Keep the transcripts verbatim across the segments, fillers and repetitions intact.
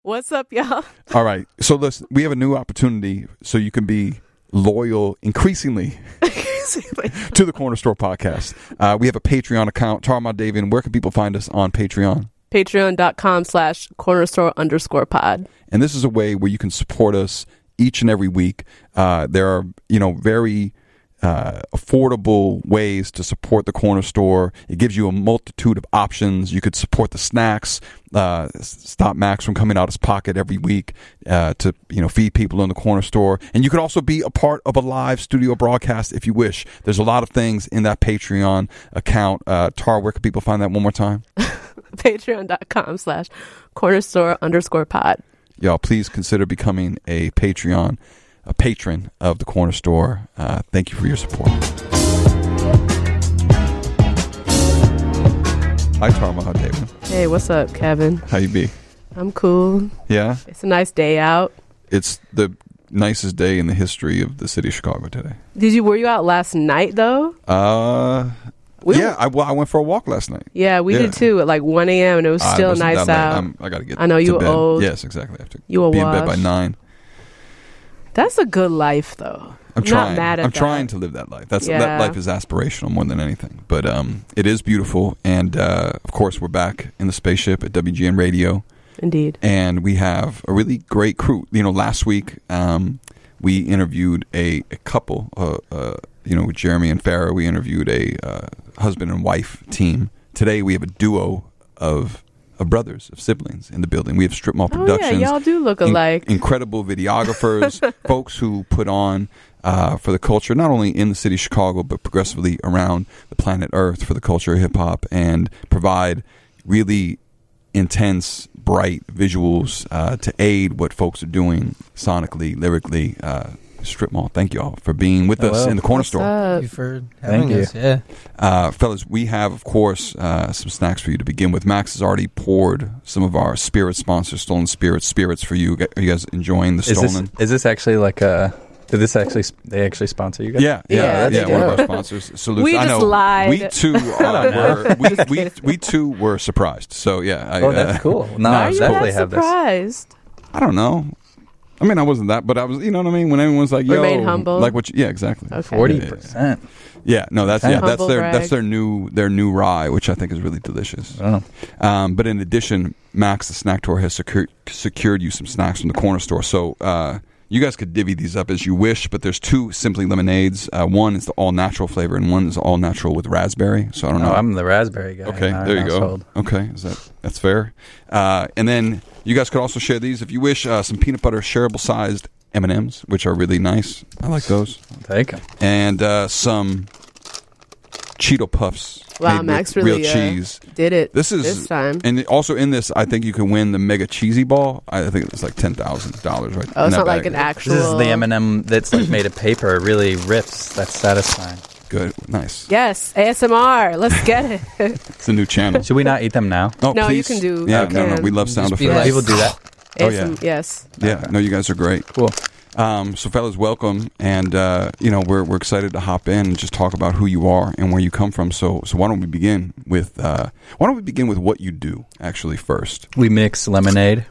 What's up, y'all? All right. So listen, we have a new opportunity so you can be loyal increasingly to the Corner Store podcast. Uh, we have a Patreon account. Tarma Davian, where can people find us on Patreon? Patreon.com slash corner store underscore pod. And this is a way where you can support us each and every week. Uh, there are, you know, very uh, affordable ways to support the Corner Store. It gives you a multitude of options. You could support the snacks, uh, stop Max from coming out his pocket every week uh, to, you know, feed people in the Corner Store. And you could also be a part of a live studio broadcast if you wish. There's a lot of things in that Patreon account. Uh, Tar, where can people find that one more time? Patreon.com slash corner store underscore pod. Y'all, please consider becoming a Patreon, a patron of the Corner Store. Uh, thank you for your support. Hi, Tarma. How David? Hey, what's up, Kevin? How you be? I'm cool. Yeah? It's a nice day out. It's the nicest day in the history of the city of Chicago today. Did you, were you out last night, though? Uh... We yeah, I, well, I went for a walk last night. Yeah, we yeah. did too at like one a.m. and it was still nice out. I'm, I got to get I know to you bed. were old. Yes, exactly. I have to you be washed. in bed by nine. That's a good life, though. I'm, I'm trying. Not mad at I'm that. trying to live that life. That's yeah. That life is aspirational more than anything. But um, it is beautiful. And, uh, of course, we're back in the spaceship at W G N Radio. Indeed. And we have a really great crew. You know, last week um, we interviewed a, a couple, uh, uh, you know, with Jeremy and Farrah. We interviewed a uh, husband and wife team. Today we have a duo of of brothers, of siblings in the building. We have Strip Mall Productions. Oh, yeah, y'all do look alike. In- incredible videographers, folks who put on uh, for the culture, not only in the city of Chicago, but progressively around the planet Earth for the culture of hip-hop, and provide really intense, bright visuals uh, to aid what folks are doing sonically, lyrically. Uh, Strip Mall, thank you all for being with Hello. us in the Corner What's Store. up? Thank you for having Thank us. you. Yeah. Uh, fellas, we have, of course, uh, some snacks for you to begin with. Max has already poured some of our spirit sponsors, Stolen Spirits, spirits for you. Are you guys enjoying the Is Stolen? this, is this actually like a... Did this actually... They actually sponsor you guys? Yeah, yeah, Yeah, yeah. they one do. of our sponsors. Salute. We I just know. lied. We too uh, were. We, we we too were surprised. So yeah. I, Oh, that's uh, cool. No, Why I Are you definitely not have this. surprised? I don't know. I mean, I wasn't that, but I was. You know what I mean? When everyone's like, "Yo," Remain humble. like what? You, yeah, exactly. Okay. Forty Yeah, yeah, percent. Yeah, no, that's yeah, that's Humble their brag. that's their new their new rye, which I think is really delicious. I don't know. Um, but in addition, Max the Snack Tour has secured secured you some snacks from the Corner Store. So uh, you guys could divvy these up as you wish. But there's two Simply Lemonades. Uh, one is the all natural flavor, and one is all natural with raspberry. So I don't No, know. I'm the raspberry guy. Okay, in our there you household. go. Okay, is that that's fair? Uh, and then you guys could also share these if you wish. Uh, some peanut butter shareable sized M and M's, which are really nice. I like those. I'll take 'em. And uh, some Cheeto Puffs. Wow, made Max with really real uh, cheese. did it This is this time. and also in this, I think you can win the Mega Cheesy Ball. I think it's like ten thousand dollars, right? Oh, in it's that not like bag. an actual... This is the M and M that's like made of paper. It really rips. That's satisfying. Good, nice. Yes, A S M R. Let's get it. It's a new channel. Should we not eat them now? Oh, No, you please. can do- Yeah, you no, no, can. we love sound Just be effects. like- People do that. Oh, A S M yeah. Yes. Yeah, no, you guys are great. Cool. Um, so, fellas, welcome, and uh, you know we're we're excited to hop in and just talk about who you are and where you come from. So, so why don't we begin with uh, why don't we begin with what you do actually first? We mix lemonade,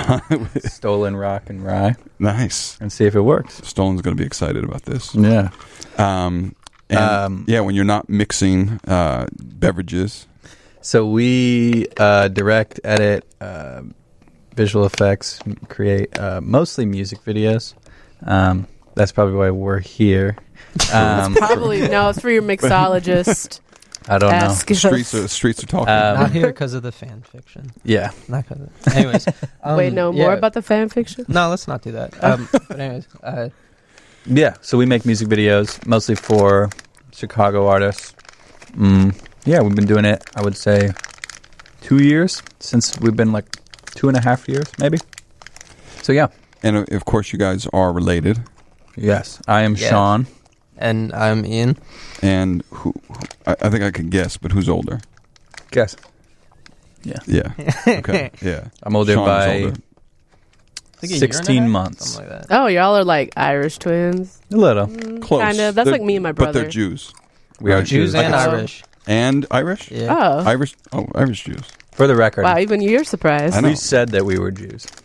stolen rock, and rye, Nice. and see if it works. Stolen's going to be excited about this. Yeah. Um, and Um, yeah, when you're not mixing uh, beverages. So we uh, direct, edit, uh, visual effects, m- create uh, mostly music videos. Um, that's probably why we're here. Um, Probably, no, it's for your mixologist. I don't Ask know. us. Streets are streets are talking. Um, Not here because of the fan fiction. Yeah. Not because of Anyways. Um, Wait, no, yeah. more about the fan fiction? No, let's not do that. Um, but anyways, uh, Yeah. So we make music videos mostly for Chicago artists. Mm, yeah, we've been doing it, I would say, two years since we've been like two and a half years, maybe. So yeah. and uh, of course, you guys are related. Yes. I am Yes. Sean. and I'm Ian. And who? I, I think I can guess, but who's older? Guess. Yeah. Yeah. Okay. Yeah. I'm older Sean is by older. I think a year and a sixteen half, months. Something like that. Oh, y'all are like Irish twins. A little. Close. Kind of. That's They're- like me and my But brother. they're Jews. We are Right. Jews. Jews and Like- Irish. And Irish? Yeah. Oh. Irish? Oh, Irish Jews. For the record, Wow, even you're surprised. I know. we said that we were Jews.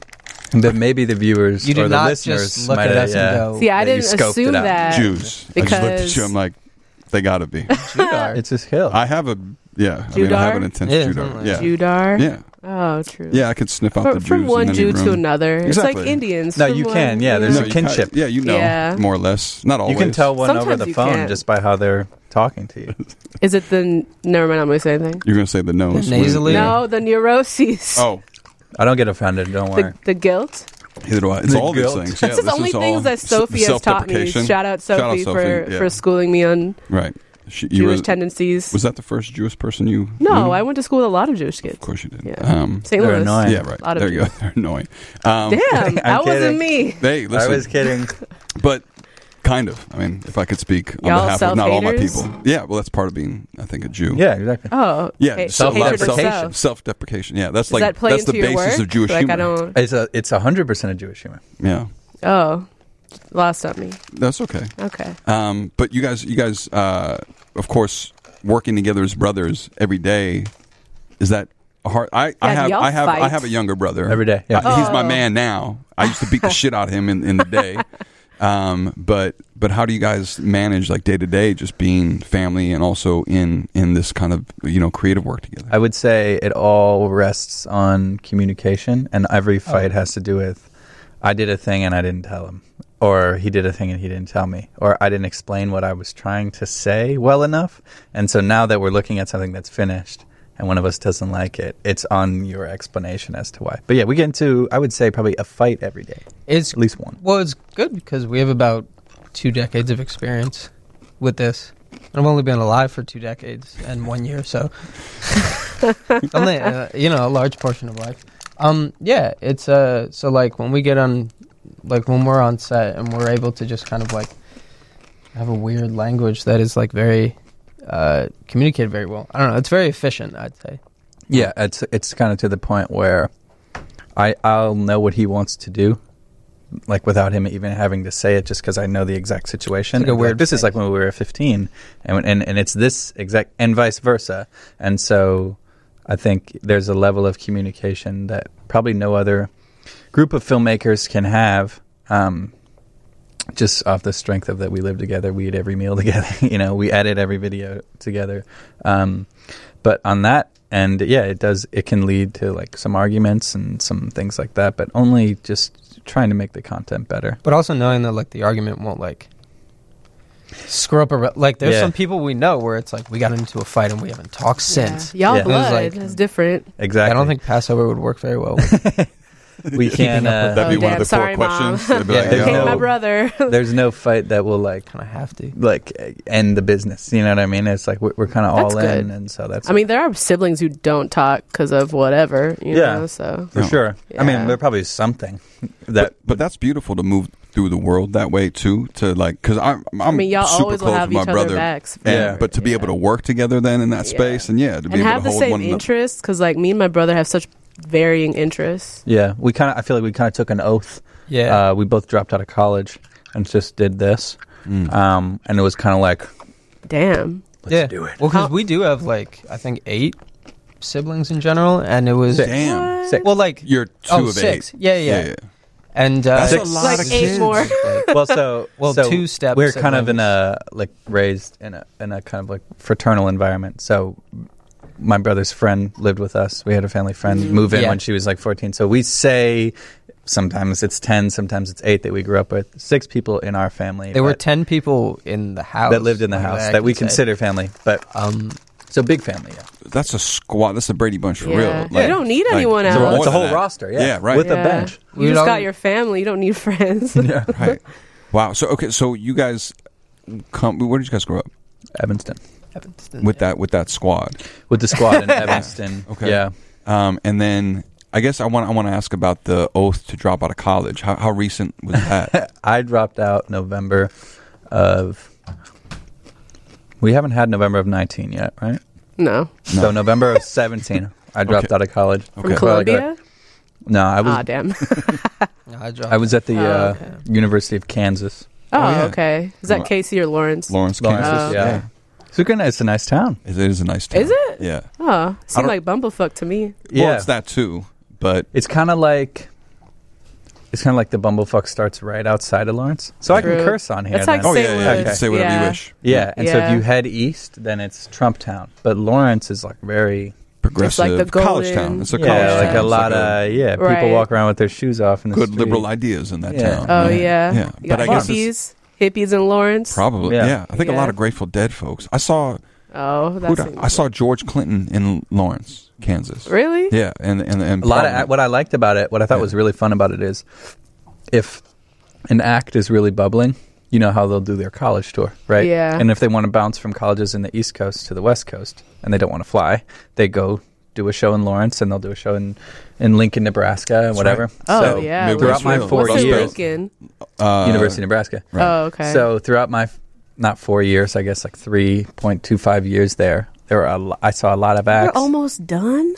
But maybe the viewers You or did the not listeners just look might at have, us yeah. and go, See, I that you didn't scoped assume it out. that Jews. I just looked because at you. I'm like, they got to be. Judar. It's his hill. I have a yeah. I mean, I have an intense Yeah, Judar. something like Yeah. Judar. Yeah. Oh, true. Yeah, I could sniff out From, the Jews from one in any Jew room. to another. It's Exactly. like Indians. No, from you one- can, yeah, there's No, a you kinship. kinda- yeah, you know, Yeah. more or less. Not always. You can tell one over Sometimes the you phone can. just by how they're talking to you. Is it the? Never mind. I'm gonna say anything. You're going to say the nose. The nasally? Yeah. No, the neuroses. Oh, I don't get offended. Don't worry. the, the guilt. either do I. It's The all guilt. these things. Yeah, That's the this only is all things that s- Sophie has taught me. self-deprecation. Shout out Shout out Sophie, for, Sophie, yeah. for schooling me on Right. She, you Jewish were, tendencies. was that the first Jewish person you no, knew? I went to school with a lot of Jewish kids. Of course you did. Yeah. Um, Saint They're Louis. annoying. yeah, right. lot of There you go. Jews. They're annoying. Um, Damn, I'm that wasn't kidding. me. Hey, listen. I was kidding. But kind of. I mean, if I could speak on Y'all behalf of not all my self-haters? people. Yeah, well, that's part of being, I think, a Jew. Yeah, exactly. Oh, Yeah, ha- self, hatred of self-deprecation. self. self-deprecation. Yeah, that's Does like that play that's the into your basis work? of Jewish like humor. I don't. It's a it's a hundred percent a Jewish humor. Yeah, Oh, lost on me. that's okay. Okay. Um, but you guys, you guys, uh, of course, working together as brothers every day. Is that a hard? I, I Yeah, have, y'all I have, I fight. have a younger brother Every day, yeah. Uh, he's my Oh. man now. I used to beat the shit out of him in, in the day. Um, but but how do you guys manage like day to day, just being family and also in in this kind of you know creative work together? I would say it all rests on communication, and every fight has to do with I did a thing and I didn't tell him, or he did a thing and he didn't tell me, or I didn't explain what I was trying to say well enough. And so now that we're looking at something that's finished and one of us doesn't like it, it's on your explanation as to why. But yeah, we get into, I would say, probably a fight every day. It's At least one. Well, it's good because we have about two decades of experience with this. I've only been alive for two decades and one year, so only uh, you know a large portion of life. Um, yeah, it's uh, so like when we get on, like when we're on set and we're able to just kind of like have a weird language that is like very uh, communicated very well. I don't know. It's very efficient, I'd say. Yeah, it's it's kind of to the point where I I'll know what he wants to do, like without him even having to say it, just because I know the exact situation. It's like a And, weird This is phase. like when we were fifteen, and and and it's this exact, and vice versa. And so I think there's a level of communication that probably no other group of filmmakers can have. Um, just off the strength of that, we live together, we eat every meal together. You know, we edit every video together. Um, but on that end, yeah, it does. It can lead to like some arguments and some things like that, but only just trying to make the content better. But also knowing that like the argument won't like screw up a re- like there's Yeah. some people we know where it's like we got into a fight and we haven't talked since. Yeah. Y'all Yeah. blood It was like- is different. Exactly. I don't think Passover would work very well. With we can. up with Uh, That'd be Oh, one damn, of the four sorry, Mom. questions. They'd be Yeah, like, there's yo, Hey, no- my brother. there's no fight that will like kind of have to. like end the business. You know what I mean? It's like we're, we're kind of all That's in, good. and so that's. I mean, there are siblings who don't talk because of whatever, you Yeah. know. So for No. sure. I mean, Yeah. there probably is something that. but, but that's beautiful to move through the world that way too. To like, because I'm, I'm I mean, y'all super always will close have with each my other brother, backs. and Yeah. but to be Yeah. able to work together then in that Yeah. space, and yeah, to be and able have to the hold same one another. interests, because like me and my brother have such varying interests. Yeah, we kind of. I feel like we kind of took an oath. Yeah. Uh, we both dropped out of college and just did this, Mm. um, and it was kind of like, Damn. let's yeah. do it. Well, because How- we do have like I think eight siblings in general, and it was Six. Damn, Six. well like you're two oh of six. eight. Yeah, yeah, yeah. And uh, That's Six. a lot Like of eight kids. more. well, so Well, so two step We're kind of in siblings. a like raised in a in a kind of like fraternal environment. So my brother's friend lived with us. We had a family friend Mm. move in Yeah. when she was like fourteen. So we say sometimes it's ten, sometimes it's eight that we grew up with. Six people in our family. there were that, ten people in the house that lived in the like, house I that we can say. consider family. But Um, so big family. Yeah. That's a squad. That's a Brady Bunch for Yeah. real. You don't need anyone it's else. more It's a than whole that. roster. Yeah, Yeah, right. With Yeah. a bench. You We'd just all- got your family. You don't need friends. Yeah. Right. Wow. So okay. So you guys come. Where did you guys grow up? Evanston. Evanston, With yeah. that. With that squad. With the squad in Evanston. Okay. Yeah. Um, and then I guess I want I want to ask about the oath to drop out of college. How how recent was that? I dropped out November of. We haven't had November of nineteen yet, right? No. No. So November of seventeen, I dropped Okay. out of college. From Okay. Columbia? No, I was Ah, damn. No, I, dropped I was at the Oh, uh, okay. University of Kansas. Oh, yeah. okay. Is that Well, Casey or Lawrence? Lawrence, Lawrence, Kansas. Oh, yeah. okay. It's a, good, it's a nice town. It is a nice town. Is it? Yeah. Oh, I seemed don't- like Bumblefuck to me. Well, it's that too, but It's kind of like it's kind of like the Bumblefuck starts right outside of Lawrence. So I True. can curse on here. It's like then. Oh yeah, Saint yeah. You Louis. can say whatever Yeah. you wish. Yeah, and so if Yeah. you head east, then it's Trump Town. But Lawrence is like very Progressive It's like the college golden- town. It's a yeah, college like town. a It's lot like of yeah. People Right. walk around with their shoes off in the good street. liberal ideas in that Yeah. town. Oh yeah, yeah. You But got I guess it's hippies, hippies in Lawrence. probably yeah. Yeah. I think a Yeah. lot of Grateful Dead folks. I saw Oh, who that's did I, I saw George Clinton in Lawrence, Kansas. really. Yeah, and and and A lot of Parliament. what I liked about it, what I thought Yeah. was really fun about it is, if an act is really bubbling, you know how they'll do their college tour, right? Yeah. And if they want to bounce from colleges in the East Coast to the West Coast, and they don't want to fly, they go do a show in Lawrence, and they'll do a show in, in Lincoln, Nebraska, and whatever. right. Oh so yeah. Midwest throughout my Rail. four What's in years, Lincoln? uh, University of Nebraska. Right. Oh okay. So throughout my f- not four years, I guess like three point two five years there, there were a lo- I saw a lot of You're acts. almost done.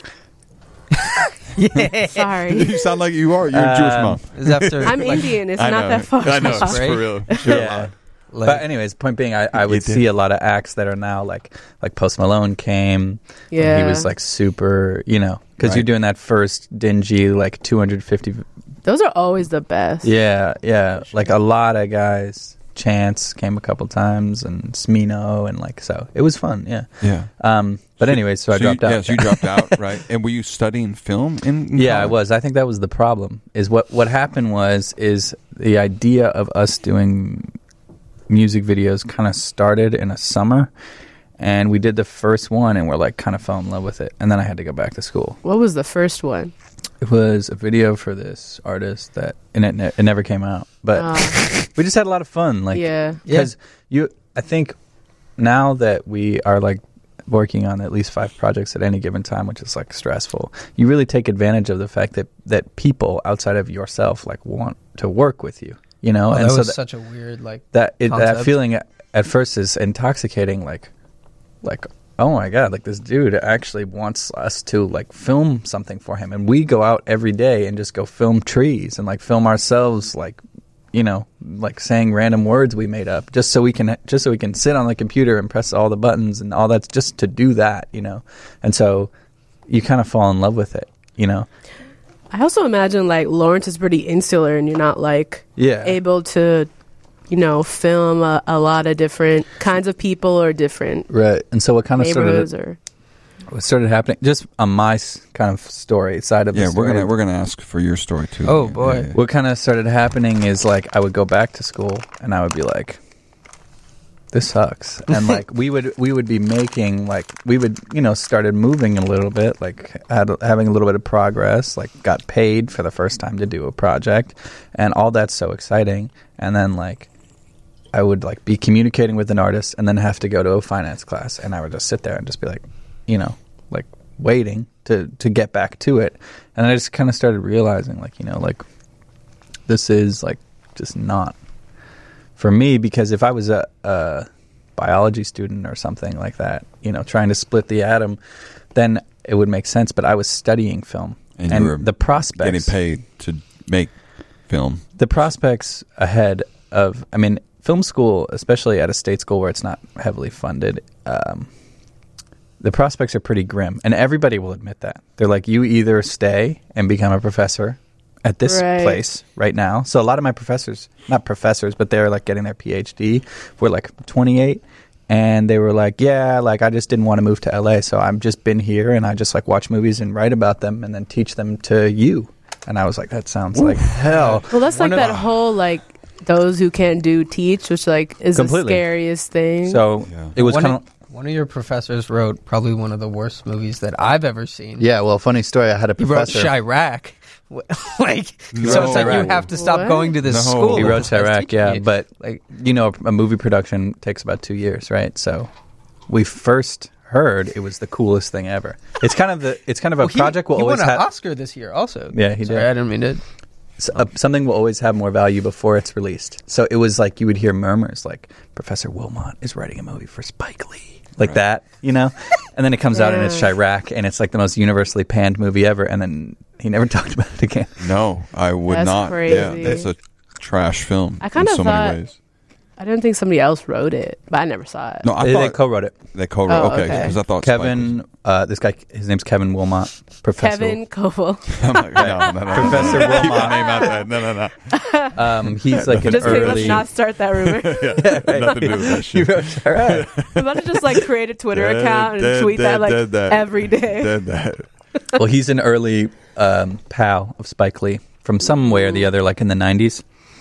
Yeah. Sorry, you sound like you are. You're a Jewish Um, mom. It's after I'm like, Indian. It's I not know. that far. I know. It's Right? for real. Yeah. like- But anyways, point being, I, I would did. see a lot of acts that are now like like Post Malone came. Yeah. And he was like super, you know, because Right. you're doing that first dingy like two hundred fifty. Those are always the best. Yeah, yeah, like a lot of guys. Chance came a couple times, and Smino, and like so it was fun. Yeah. Yeah. Um. But anyway, so, I you- dropped out. Yeah, so you dropped out, right? And were you studying film in? in Yeah, I college? was. I think that was the problem. Is what what happened was is the idea of us doing music videos kind of started in a summer, and we did the first one, and we're like kind of fell in love with it, and then I had to go back to school. What was the first one? It was a video for this artist that, and it, ne- it never came out, but Oh. we just had a lot of fun. Like, Yeah. because you, I think now that we are like working on at least five projects at any given time, which is like stressful, you really take advantage of the fact that that people outside of yourself like want to work with you, you know. oh, and that so was that such a weird like. that, it, that concept. feeling at, at first is intoxicating, like like oh my god, like this dude actually wants us to like film something for him, and we go out every day and just go film trees and like film ourselves, like, you know, like saying random words we made up just so we can just so we can sit on the computer and press all the buttons and all that's just to do that, you know. And so you kind of fall in love with it, you know. I also imagine like Lawrence is pretty insular, and you're not like Yeah. able to, you know, film a, a lot of different kinds of people or different Right. And so what kind of neighborhoods started or. what started happening just on my s- kind of story side of Yeah, the we're story. gonna we're gonna ask for your story too. Oh, Yeah, boy. yeah, yeah. What kind of started happening is like I would go back to school and I would be like, this sucks. And like we would we would be making like we would, you know, started moving a little bit, like had, having a little bit of progress, like got paid for the first time to do a project, and all that's so exciting. And then like I would like be communicating with an artist and then have to go to a finance class, and I would just sit there and just be like, you know, like waiting to to get back to it. And I just kind of started realizing like, you know, like this is like just not for me, because if I was a, a biology student or something like that, you know, trying to split the atom, then it would make sense. But I was studying film, And and, you were the prospects, Getting paid to make film. the prospects ahead of, I mean, film school, especially at a state school where it's not heavily funded, um, the prospects are pretty grim, and everybody will admit that. They're like, you either stay and become a professor at this Right. place right now. So a lot of my professors, not professors, but they're like getting their P H D, were like twenty-eight, and they were like, yeah, like I just didn't want to move to L A, so I've just been here and I just like watch movies and write about them and then teach them to you. And I was like, that sounds like hell. Well, that's like One of- that whole like those who can't do teach, which like is Completely. the scariest thing. So Yeah. it was one, kind of. of, one of your professors wrote probably one of the worst movies that I've ever seen. Yeah, well, funny story. I had a He wrote professor. Chirac. like, No. so it's like you Chirac. have to stop What? going to this No. school. He wrote That's Chirac, teaching yeah, you. but like, you know, a movie production takes about two years, right? So we first heard it was the coolest thing ever. It's kind of the. It's kind of a well, he- project will he always won an have. Oscar this year, also. Yeah, he Sorry, did. I didn't mean to. S- uh, something will always have more value before it's released. So it was like you would hear murmurs like Professor Wilmot is writing a movie for Spike Lee, like Right. that, you know. And then it comes out and it's Yeah. Chirac, and it's like the most universally panned movie ever. And then he never talked about it again. No, I would That's not. Yeah, crazy. that's a trash film I kinda in so thought- many ways. I didn't think somebody else wrote it, but I never saw it. No, I they, they thought co-wrote it. they co-wrote. Oh, okay, okay. because I thought Kevin, uh, this guy, his name's Kevin Wilmot, Professor. Kevin Koval. Spike- I'm like, no, no, no, Professor no, no. Keep Wilmot. the name out there. No, no, no. Um, he's like an Just kidding, let's early. not start that rumor. Yeah, nothing to do with that You shit. wrote, all right. I'm about to just like create a Twitter Dead, account and dead, tweet dead, that like dead, dead. every day. Dead that. Well, he's an early um, pal of Spike Lee from somewhere or the other, like in the nineties.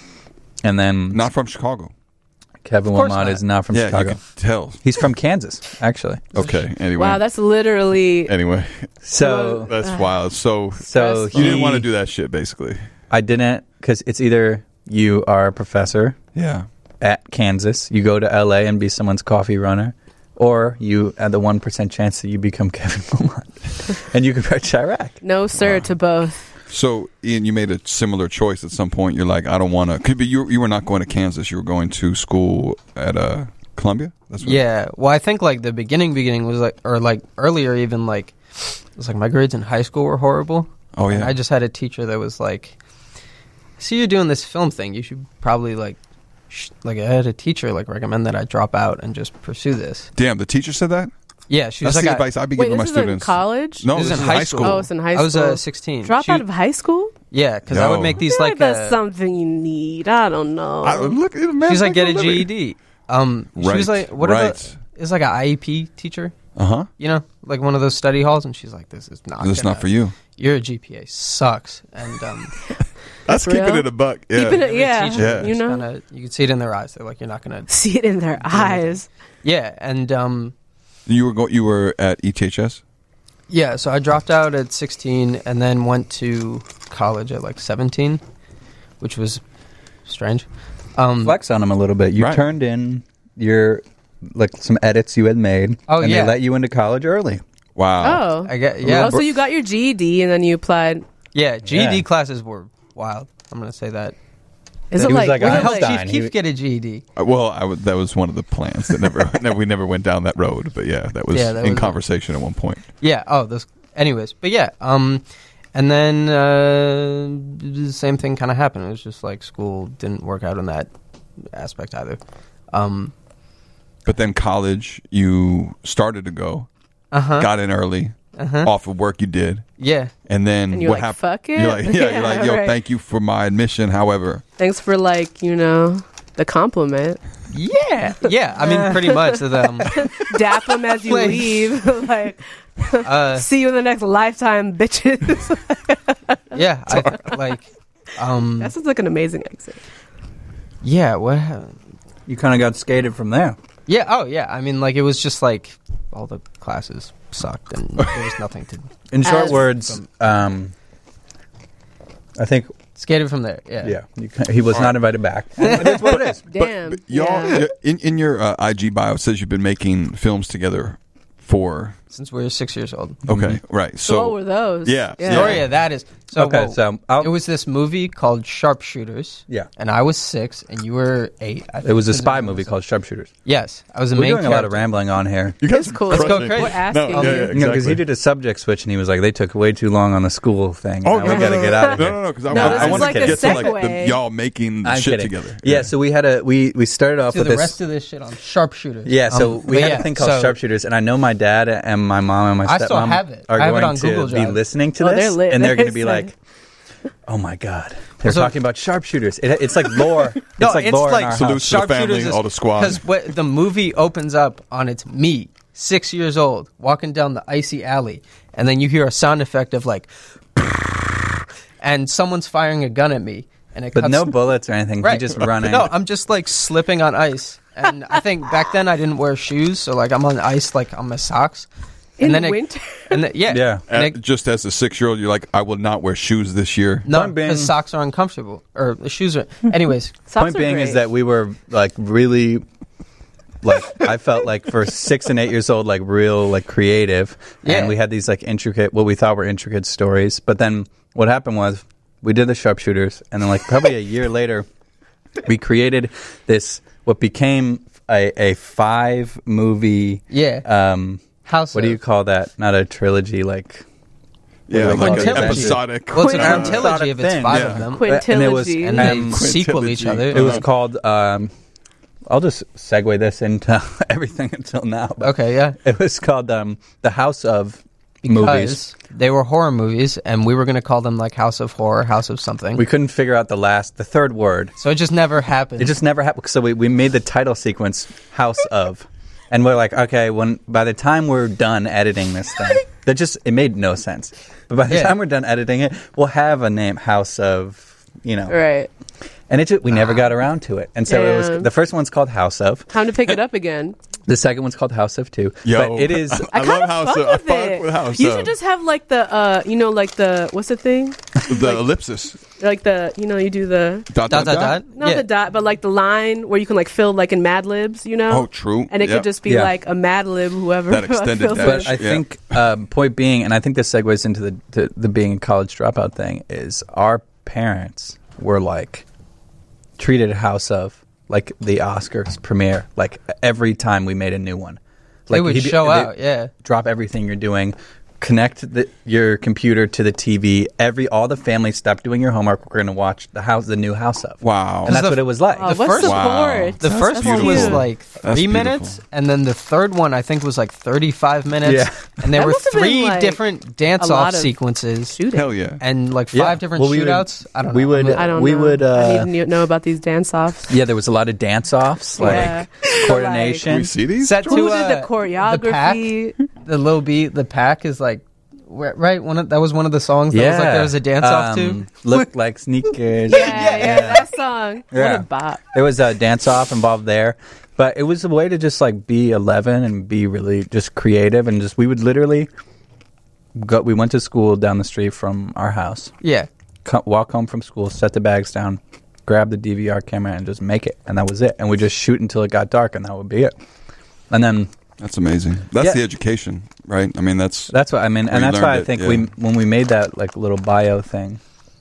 And then Not from Chicago. Kevin Of course Wilmot not. is not from yeah, Chicago. you can tell. He's from Kansas, actually. Okay, anyway. Wow, that's literally. anyway, So, that's wild. So so That's- you didn't he- want to do that shit, basically. I didn't, because it's either you are a professor Yeah. at Kansas, you go to L A and be someone's coffee runner, or you have the one percent chance that you become Kevin Wilmot and you can write Chirac. No, sir, to both. So, Ian, you made a similar choice at some point. You're like, I don't want to. Could be you. You were not going to Kansas. You were going to school at uh, Columbia. That's what Yeah. Well, I think like the beginning, beginning was like, or like earlier, even like, it was like my grades in high school were horrible. Oh yeah. And I just had a teacher that was like, "See, you're doing this film thing. You should probably like, sh-. like I had a teacher like recommend that I drop out and just pursue this." Damn, the teacher said that. Yeah, she That's was the like, I, advice I'd be Wait, giving this my is students. in college? No, This this, is is in high high school. school. Oh, it's in high I was school. uh, sixteen. Drop She- out of high school? Yeah, because I Yo. would make I these feel like, like uh, that's something you need. I don't know. I, look, man, she's like, get a living. G E D. Um, she Right, was like, what are right. the? It's like an I E P teacher, Uh huh. you know, like one of those study halls, and she's like, "This is not. This is gonna- not for you. Your G P A sucks." And um, That's real? keeping it a buck. Yeah. Keeping it- every yeah, teacher Yeah. is you know? kinda, you can see it in their eyes. They're like, "You're not gonna." See it in their eyes. Yeah, and um, You were go- You were at E T H S. yeah. So I dropped out at sixteen, and then went to college at like seventeen, which was strange. Um, Flex on him a little bit. You Right. turned in your like some edits you had made, Oh, and yeah. they let you into college early. Wow. Oh. I get yeah, Oh, so you got your G E D and then you applied. yeah. G E D Yeah. classes were wild. I'm gonna say that. Is He it was like, like was Where it the hell Einstein. Chief He- Keef get a G E D? Uh, Well, I w- that was one of the plans that never, never we never went down that road. But yeah, that was Yeah, that in was- conversation at one point. Yeah. Oh, those. Anyways, but yeah. Um, and then uh, the same thing kind of happened. It was just like school didn't work out in that aspect either. Um. But then college, you started to go, Uh huh. got in early, Uh huh. off of work you did, Yeah. and then And you're what like, happened? fuck it. You're like, yeah, you're like, yo, right. thank you for my admission. However, Thanks for like, you know, the compliment. Yeah. Yeah. I mean, pretty much. Um, Dap them as you Like- leave. Like, uh, see you in the next lifetime, bitches. yeah. I, like. Um. That sounds like an amazing exit. Yeah. What? ha- You kind of got skated from there. Yeah. Oh, yeah. I mean, like it was just like all the classes sucked and there was nothing to. In short As- words, um, I think Skated from there. Yeah. yeah, you ca- he was not invited back. And it is what it is. Damn. but y'all, yeah. in in your uh, I G bio, it says you've been making films together for. Since we were six years old. Okay, right. So, what So were those? Yeah, The yeah. story of that is so. Okay, well, so I'll- it was this movie called Sharpshooters. Yeah. And I was six, and you were eight. I It was a think. spy movie called Sharpshooters. Yes, I was the We're main doing a lot of character. rambling on here. you guys It's are cool. Let's go crushing it. crazy. We're asking No, yeah, you. yeah, No, because exactly. he did a subject switch and he was like, they took way too long on the school thing. Oh, Now no, we got to no, get no, out of no, here. no, no, because I, No, want- this I is want like to a get to like the, segue. y'all making the I'm shit kidding. together. Yeah, so we had a we we started off Do with the this. rest of this shit on Sharpshooters. Yeah, so Um, we but had yeah, a thing called so- Sharpshooters, and I know my dad and my mom and my I stepmom still have it. are I have it going on to Google be Drive. listening to Oh, this, they're lit. and they're going to They're be sick. like, "Oh my god, they're So- talking about sharpshooters." It, it's like lore. It's No, like it's lore like in our Salutes house. to the family, all the squad. Because what the movie opens up on, it's me, six years old, walking down the icy alley, and then you hear a sound effect of like, and someone's firing a gun at me, and it But cuts no bullets or anything. right. He just running. No, I'm just like slipping on ice, and I think back then I didn't wear shoes, so like I'm on ice like on my socks. In and then it- winter? And then, yeah, Yeah. And At- it, just as a six-year-old, you're like, I will not wear shoes this year. no, Point being- because socks are uncomfortable, or the shoes are. Anyways, Socks Point are being great. is that we were like really. Like I felt like for six and eight years old, like real, like creative, Yeah. and we had these like intricate, what we thought were intricate stories. But then what happened was we did the Sharpshooters, and then like probably a year later, we created this what became a, a five movie. yeah, Um, house. what do of- you call that? Not a trilogy, like Yeah, Like like an quintilogy. episodic. Well, it's a Quintilogy. quintilogy if it's Thing, five yeah. of them, Quintilogy. and it was- and and they then sequel each Quintilogy. other. it was called. Um, I'll just segue this into everything until now. But Okay, yeah. It was called um, the House of Movies. Because they were horror movies, and we were going to call them like House of Horror, House of something. We couldn't figure out the last, the third word. so it just never happened. It just never happened. So we, we made the title sequence House of. And we're like, okay, when by the time we're done editing this thing, that just, it made no sense. But by the Yeah. time we're done editing it, we'll have a name, House of, you know. Right. And it just, we never got around to it. And so it was, Damn. the first one's called House of. Time to pick it up again. The second one's called House of Two. Yo, But it is, I, I, love kind of House fuck of. I with fuck it. with House you of. should just have like the, uh, you know, like the what's the thing? the ellipsis. Like the, you know, you do the Dot, dot, dot, dot. not Yeah. the dot, but like the line where you can like fill like in Mad Libs, you know? Oh, true. And it Yep. could just be Yeah. like a Mad Lib, whoever. That extended fills dash. it. But I Yeah. think um, point being, and I think this segues into the, the the being a college dropout thing, is our parents were like treated House of like the Oscars premiere, like every time we made a new one. They would he'd be- show they- out, yeah. drop everything you're doing, connect the, your computer to the T V. Every all the family, stop doing your homework. We're going to watch the house, the new House of. Wow. And that's the- what it was like. Oh, The what's first- support? Wow. The That's first one beautiful. was like That's three beautiful. minutes, and then the third one I think was like thirty-five minutes. Yeah. And there That were must have been, three like, different dance a off lot of sequences Shooting. Hell yeah. and like five Yeah. different Well, we would- shootouts. I don't know. we would- I'm- I don't We know. would, I uh, need to know about these dance offs. Yeah, there was a lot of dance offs, like Yeah. coordination. Can we see these? Set to Who uh, did the choreography? The, pack, the Lil B, the pack is like wh- right. One of, that was one of the songs that was like there was a dance off to. Um, Look like sneakers. yeah, yeah, yeah, that song. Yeah. What a bop. There was a dance off involved there, but it was a way to just like be eleven and be really just creative and just we would literally go. We went to school down the street from our house. Yeah, Co- walk home from school, set the bags down, grab the D V R camera, and just make it. And that was it. And we just shoot until it got dark, and that would be it. And then That's amazing. That's Yeah. the education, right? I mean, that's that's what I mean, Where and you that's why I learned it, think yeah. we when we made that like little bio thing.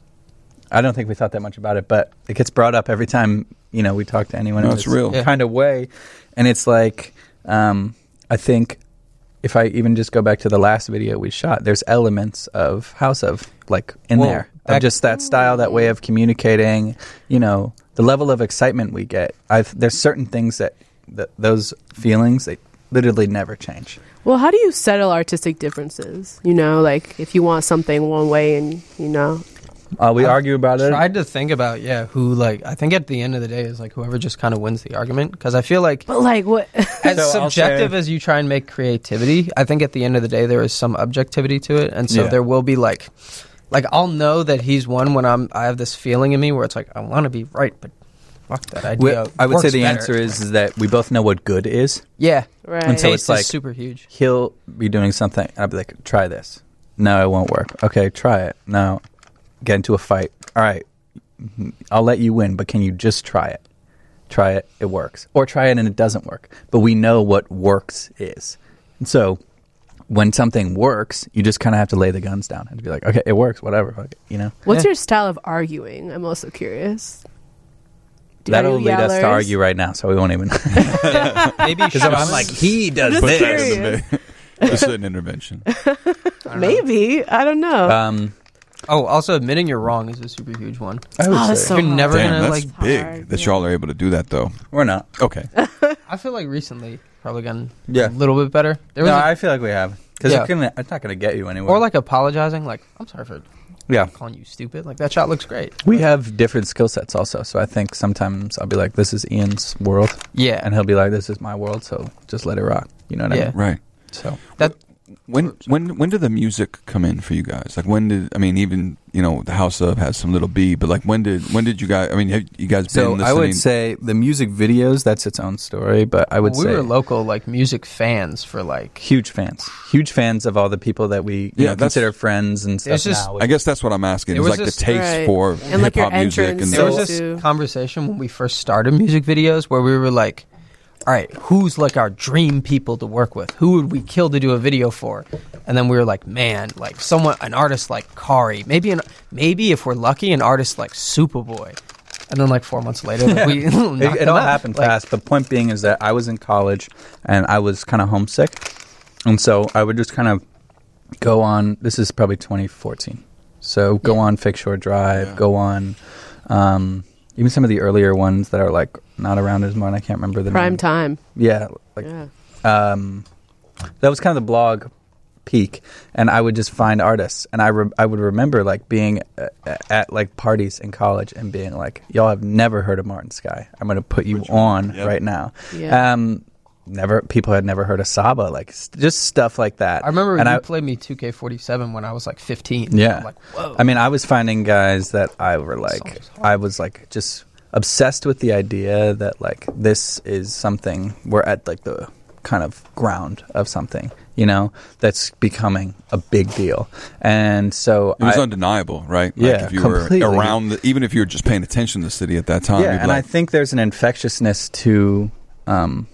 I don't think we thought that much about it, but it gets brought up every time you know we talk to anyone. No, in it's this real. Yeah. kind of way, and it's like um, I think if I even just go back to the last video we shot, there's elements of House of like in Well, there back- of just that style, that way of communicating. You know, the level of excitement we get. I've there's certain things that, that those feelings they literally never change. Well, how do you settle artistic differences? You know, like if you want something one way and, you know, Uh, we I've argue about it. tried to think about yeah who like I think at the end of the day is like whoever just kind of wins the argument because I feel like but like what? as So I'll subjective say- as you try and make creativity, I think at the end of the day there is some objectivity to it, and so Yeah. there will be like, like I'll know that he's won when I'm I have this feeling in me where it's like I want to be right, but fuck that We- idea. I would say works the better. answer is, is that we both know what good is. yeah. right. And so Taste it's like- is super huge. He'll be doing something, and I'll be like, try this. No, it won't work. Okay, try it. No. Get into a fight. All right, I'll let you win, but can you just try it? Try it, it works. Or try it and it doesn't work. But we know what works is. And so when something works, you just kind of have to lay the guns down and be like, okay, it works, whatever. fuck it, you know? What's Yeah. your style of arguing? I'm also curious. Do That'll you lead us to yellers? argue right now, so we won't even. Maybe Because I'm like, he does Just this. curious. This is an intervention. Maybe. I don't know. Um, Oh, also admitting you're wrong is a super huge one. I would Oh, that's say. so You're hard. never Damn, gonna that's like. big hard, that yeah. y'all are able to do that, though. We're not. Okay. I feel like recently probably gotten Yeah. a little bit better. There was No, a- I feel like we have. Because Yeah. it's not going to get you anywhere. or like apologizing, like I'm sorry for yeah. calling you stupid. Like that shot looks great. We have different skill sets also. So I think sometimes I'll be like, this is Ian's world. Yeah, And he'll be like, this is my world. So just let it rock. You know what Yeah. I mean? Right. So that When when when did the music come in for you guys? Like when did I mean even you know the House of has some little B, but like when did when did you guys? I mean have you guys been So listening? I would say the music videos, that's its own story. But I would we say were local like music fans for like huge fans. Huge fans of all the people that we you Yeah, know, that's- consider friends and stuff It's just- now. I guess that's what I'm asking. It Is was like just- the taste Right. for And, like, hip hop your music entrance and there was So- this to- conversation when we first started music videos where we were like, all right, who's like our dream people to work with? Who would we kill to do a video for? And then we were like, man, like someone, an artist like Kari, maybe an maybe if we're lucky, an artist like Superboy. And then like four months later, we it, knocked it all them out. happened Like, fast. But point being is that I was in college and I was kind of homesick, and so I would just kind of go on. This is probably twenty fourteen. So go Yeah. on Fix Shore Drive. Yeah. Go on. Um, even some of the earlier ones that are like not around as much. I can't remember the Prime name. time. Yeah, like Yeah. um, that was kind of the blog peak, and I would just find artists, and I re- I would remember like being uh, at like parties in college and being like, y'all have never heard of Martin Sky. I'm going to put you Put you on on. Yep. right now. Yeah. Um, never people had never heard of Saba, like s- just stuff like that. I remember and you I, played me two K forty-seven when I was like fifteen. Yeah. I'm like, whoa. I mean, I was finding guys that I were Song like, is hard. I was like just obsessed with the idea that like this is something we're at like the kind of ground of something, you know, that's becoming a big deal. And so It was I, undeniable, right? Yeah, like if you completely. were around, the, even if you were just paying attention to the city at that time. yeah, you'd be and I like, think there's an infectiousness to um,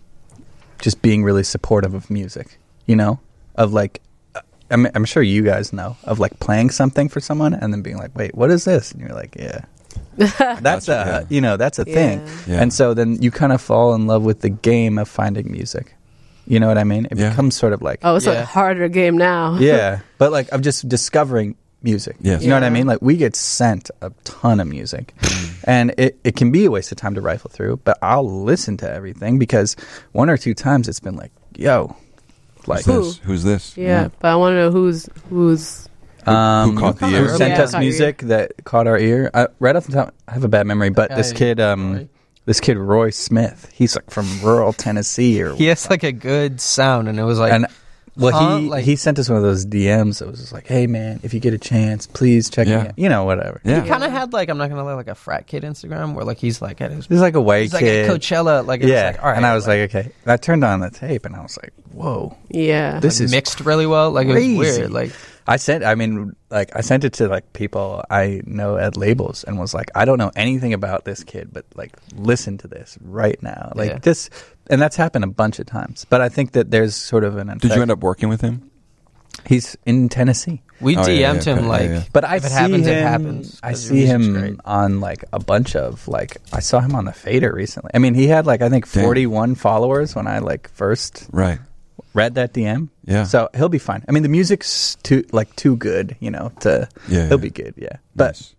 just being really supportive of music, you know, of like, uh, I'm, I'm sure you guys know, of like playing something for someone and then being like, wait, what is this? And you're like, yeah. That's Gotcha, a, you know, that's a Yeah. thing. Yeah. And so then you kind of fall in love with the game of finding music. You know what I mean? It Yeah. becomes sort of like, Oh, it's Yeah. a harder game now. yeah, but like of just discovering music. Yes. You know what I Yeah. mean? Like we get sent a ton of music, and it, it can be a waste of time to rifle through, but I'll listen to everything because one or two times it's been like, yo, like, Who's this? Who's this? Yeah, but I want to know who's who's. um, Who caught the who ear? sent Yeah, us caught your music that caught our ear. I, right off the top, I have a bad memory, but That this guy, kid, um, Roy. this kid Roy Smith, he's like from rural Tennessee, or He has like a good sound, and it was like, and well, huh? he Like- he sent us one of those D Ms that was just like, "Hey man, if you get a chance, please check Yeah. me out." You know, whatever. Yeah. he kind of had like, I'm not gonna lie, like a frat kid Instagram where like he's like at his, He's like a white he's like kid. at Coachella, like it yeah, was like, all right, and I was like, okay. And I turned on the tape, and I was like, "Whoa, Yeah. this like, is." mixed really well, like it crazy. was weird, like I sent. I mean, like I sent it to like people I know at labels, and was like, "I don't know anything about this kid, but like, listen to this right now." Like Yeah. this, and that's happened a bunch of times. But I think that there's sort of an. Did you end up working with him? He's in Tennessee. we Oh, D M'd yeah, yeah, him okay, like, yeah, yeah. But I if it see happens, him, it happens. I 'cause the see music's him great. on like a bunch of like I saw him on the Fader recently. I mean, he had like I think Damn. forty-one followers when I like first Right. read that D M. Yeah. So he'll be fine. I mean, the music's too like too good, you know. To Yeah. he'll be good. Yeah. But Nice.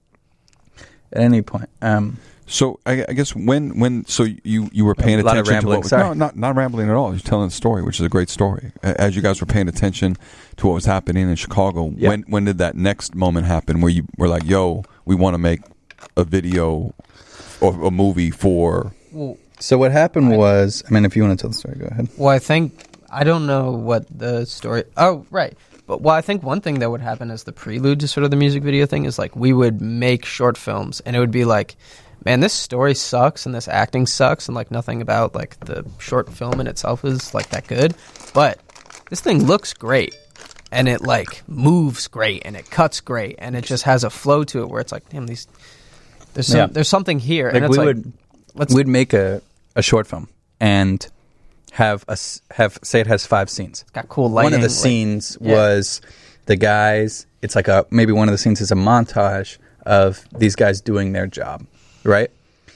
at any point, um, So I, I guess when when so you you were paying A lot of attention to rambling, what was sorry. no not not rambling at all. You're telling the story, which is a great story. A- As you guys were paying attention to what was happening in Chicago, Yeah. when when did that next moment happen where you were like, "Yo, we want to make a video or a movie for"? Well, so what happened was, I mean, if you want to tell the story, go ahead. well, I think I don't know what the story. Oh, right. But well, I think one thing that would happen as the prelude to sort of the music video thing is like we would make short films, and it would be like, man, this story sucks and this acting sucks, and like nothing about like the short film in itself is like that good, but this thing looks great, and it like moves great, and it cuts great, and it just has a flow to it where it's like, damn, these there's some, Yeah. there's something here, Like and it's we like, would, let's we'd make a, a short film and have a s- have say it has five scenes. got cool lighting. One of the like- scenes yeah. was the guys. It's like a maybe one of the scenes is a montage of these guys doing their job, right?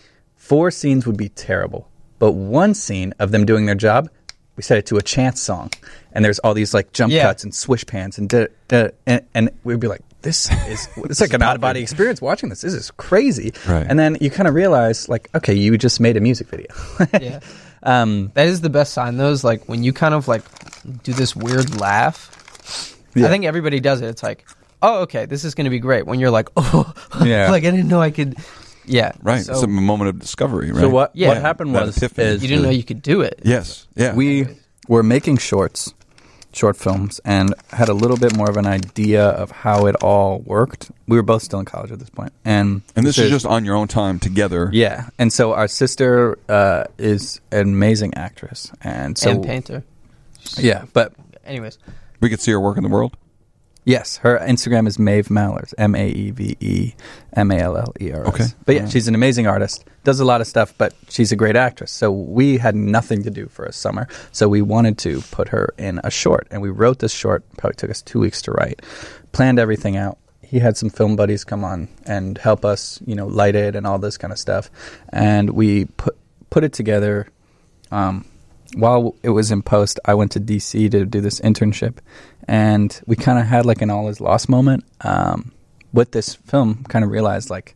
Four scenes would be terrible, but one scene of them doing their job, we set it to a chance song, and there's all these like jump Yeah. cuts and swish pans and da, da, and, and we'd be like, this is it's like an out of body experience watching this. This is crazy, Right. And then you kind of realize like, okay, you just made a music video. Yeah. um, That is the best sign, though, is like when you kind of like do this weird laugh. Yeah. I think everybody does it. It's like, oh, okay, this is going to be great. When you're like, oh, Yeah. like I didn't know I could. Yeah. Right, So it's a moment of discovery. Right. So what Yeah. what happened That was epiphany. is you didn't know you could do it. Yes. Yeah. we were making shorts, short films, and had a little bit more of an idea of how it all worked. We were both still in college at this point, and and this is there's- just on your own time together. yeah. And so our sister uh, is an amazing actress, and so and painter. yeah. But Anyways, We could see her work in the world. yes, her Instagram is Maeve Mallers, M A E V E M A L L E R S. Okay. But yeah, Alright. she's an amazing artist, does a lot of stuff, but she's a great actress. So we had nothing to do for a summer. So we wanted to put her in a short, and we wrote this short. Probably took us two weeks to write. Planned everything out. He had some film buddies come on and help us, you know, light it and all this kind of stuff. And we put put it together. Um, while it was in post, I went to D C to do this internship, and we kind of had like an all is lost moment um, with this film. Kind of realized like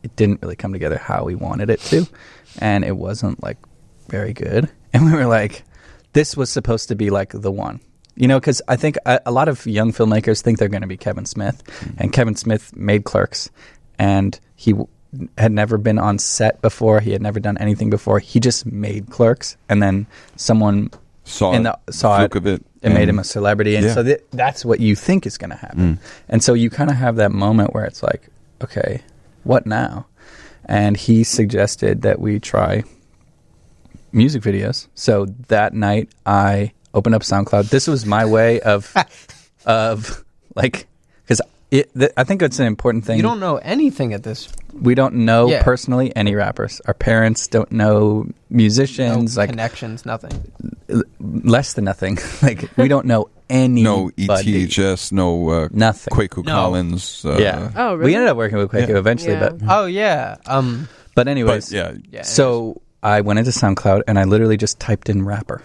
it didn't really come together how we wanted it to, and it wasn't like very good. And we were like, this was supposed to be like the one. You know, because I think a, a lot of young filmmakers think they're going to be Kevin Smith, and Kevin Smith made Clerks, and he w- had never been on set before. He had never done anything before. He just made Clerks, and then someone Saw in it, the, saw fluke it, of it, and made him a celebrity, and yeah. so th- that's what you think is going to happen. Mm. And so you kind of have that moment where it's like, okay, what now? And he suggested that we try music videos. So that night, I opened up SoundCloud. This was my way of, of like, because it. Th- I think it's an important thing. You don't know anything at this. We don't know Yeah. personally any rappers. Our parents don't know musicians. No like connections, nothing. l- less than nothing. Like we don't know any. No E T H S, no uh, Nothing. Kwaku No. Collins. Uh, Yeah. Oh, We really? ended up working with Quaker Yeah. eventually, Yeah. but Oh yeah. Um. but anyways, But yeah, Yeah. so I went into SoundCloud and I literally just typed in rapper.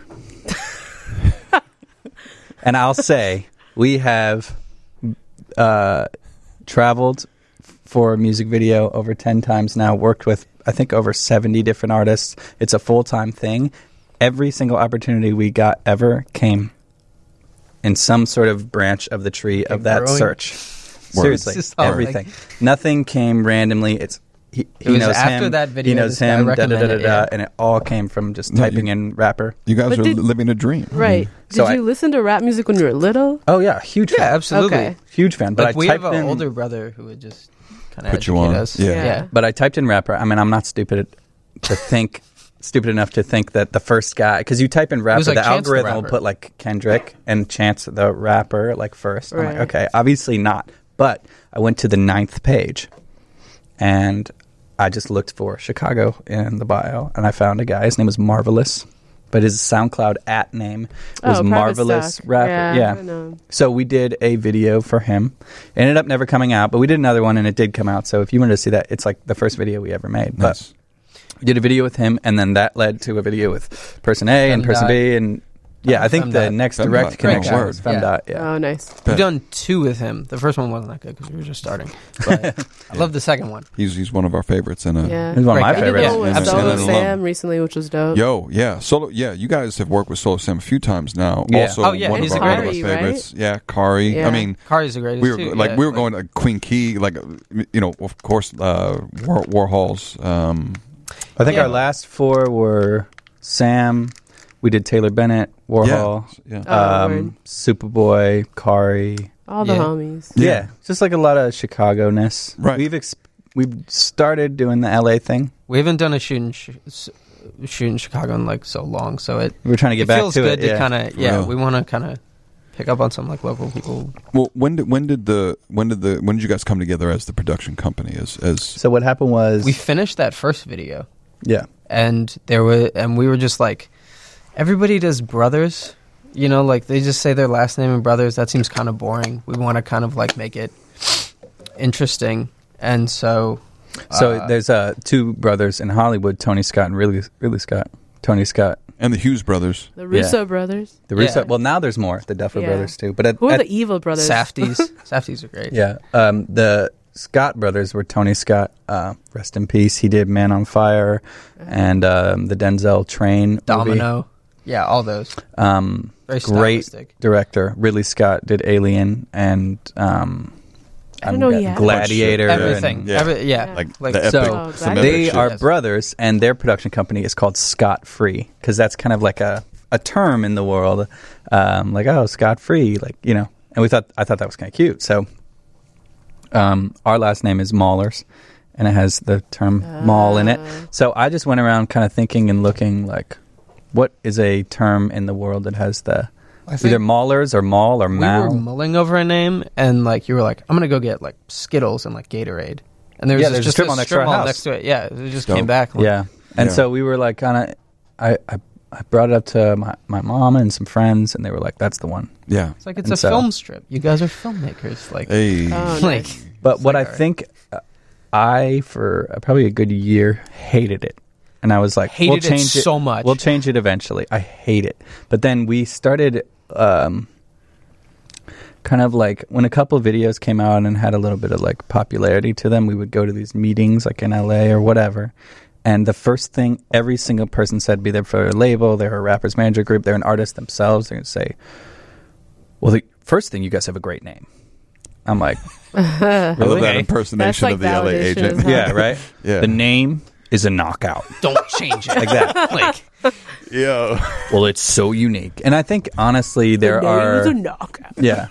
And I'll say we have uh, traveled for a music video over ten times now, worked with I think over seventy different artists. It's a full-time thing. Every single opportunity we got ever came in some sort of branch of the tree of that growing. search. Word. Seriously, It's just all everything. Nothing came randomly. It's he, It he was knows after him. that video he knows this guy him. Da, da, da, da, recommended it, da, yeah. and it all came from just No, typing you- in rapper. you guys But are did- living a dream. Right. Did So I- you listen to rap music when you were little? Oh yeah, huge Yeah, fan. absolutely. Okay. Huge fan. But Like I we have typed an in, older brother who would just kind of Put you educate on. us. Yeah. yeah. But I typed in rapper. I mean, I'm not stupid to think, stupid enough to think that the first guy, because you type in rapper, like the Chance the algorithm will Rapper. put like Kendrick and Chance the Rapper like first. I'm Right. like, okay, obviously not. But I went to the ninth page, and I just looked for Chicago in the bio, and I found a guy. His name was Marvelous, but his SoundCloud at name was oh, Private Marvelous Stock. Rapper. Yeah. Yeah. I know. So we did a video for him. It ended up never coming out, but we did another one, and it did come out. So if you wanted to see that, it's like the first video we ever made. But Nice. we did a video with him, and then that led to a video with person A and person Femdot. B, and yeah, I think the Femdot. next Femdot. direct connection Word. was Femdot. Yeah. Oh, nice. We've Bet. done two with him. The first one wasn't that good because we were just starting. But I love the second one. He's he's one of our favorites. And uh, Yeah. He's one of my Great guy. We did favorites. the one with Yeah, Solo absolutely. Sam recently, which was dope. Yo, yeah, solo. Yeah, you guys have worked with Solo Sam a few times now. Yeah. Also, Oh, yeah, one of he's our, a one of great our Kari, right? favorites. Yeah, Kari. Yeah. I mean, Kari's the greatest we were too. like yeah, we were going to Queen Key, like you know, of course, uh, War, Warhol's. Um, I think Yeah. our last four were Sam. We did Taylor Bennett, Warhol, yeah, Oh, um, word. Superboy, Kari. All the Yeah. homies. Yeah. Yeah, just like a lot of Chicago-ness. Right. We've ex- we've started doing the L A thing. We haven't done a shoot in, sh- s- shoot in Chicago in like so long, so it, We're trying to get it back feels to good it. to yeah. kind of For yeah. real. We want to kind of pick up on some like local people. Well, when did when did the when did the when did you guys come together as the production company? As as So what happened was, We finished that first video, yeah, and there were and we were just like, everybody does brothers, you know, like they just say their last name and brothers. That seems kind of boring. We want to kind of like make it interesting, and so So uh, there's uh, two brothers in Hollywood, Tony Scott and Ridley, Ridley Scott. Tony Scott, and the Hughes brothers. The Russo brothers. the Russo. Yeah. Well, now there's more, the Duffer Yeah. brothers too. But at, Who are at- the evil brothers? Safdies. Safdies are great. yeah, um, the Scott brothers were Tony Scott, uh, rest in peace. He did Man on Fire and um, the Denzel Train movie. Domino. Yeah, all those. Um, Very great stylistic. director. Ridley Scott did Alien and um, I didn't know he had- Gladiator. and- Everything. yeah. Every, yeah. Like, Like, the epic, so, some Oh, epic they shit. are Yes. brothers, and their production company is called Scott Free because that's kind of like a, a term in the world, um, like oh Scott Free, like you know. And we thought I thought that was kind of cute. So, um, our last name is Maulers, and it has the term mall in it. Ah. So I just went around kind of thinking and looking like, what is a term in the world that has the I either think Maulers or mall or we were mal? mulling over a name, and like you were like, I'm gonna go get like Skittles and like Gatorade, and there was Yeah, this- there's a just strip a mall next to strip our mall house. next to it. Yeah, it just Dope. came back. like- Yeah. And Yeah. so we were like kind of, I, I I brought it up to my, my mom and some friends, and they were like, that's the one. Yeah. It's like it's And a so- film strip. You guys are filmmakers. Like, Hey. Oh, like, nice. But It's what like, I all right. think uh, I, for uh, probably a good year, hated it. And I was like, hated we'll it change it so much. We'll change it eventually. I hate it. But then we started um, kind of like when a couple of videos came out and had a little bit of like popularity to them, we would go to these meetings like in L A or whatever. And the first thing every single person said, be there for a label, they're a rapper's manager group, they're an artist themselves, they're going to say, well, the first thing, you guys have a great name. I'm like, I love that impersonation like of the L A validation agent. as hell. yeah, right? Yeah. The name is a knockout. Don't change it. Like that. Like, Yo. Well, it's so unique. And I think, honestly, there The are... name's a knockout. Yeah.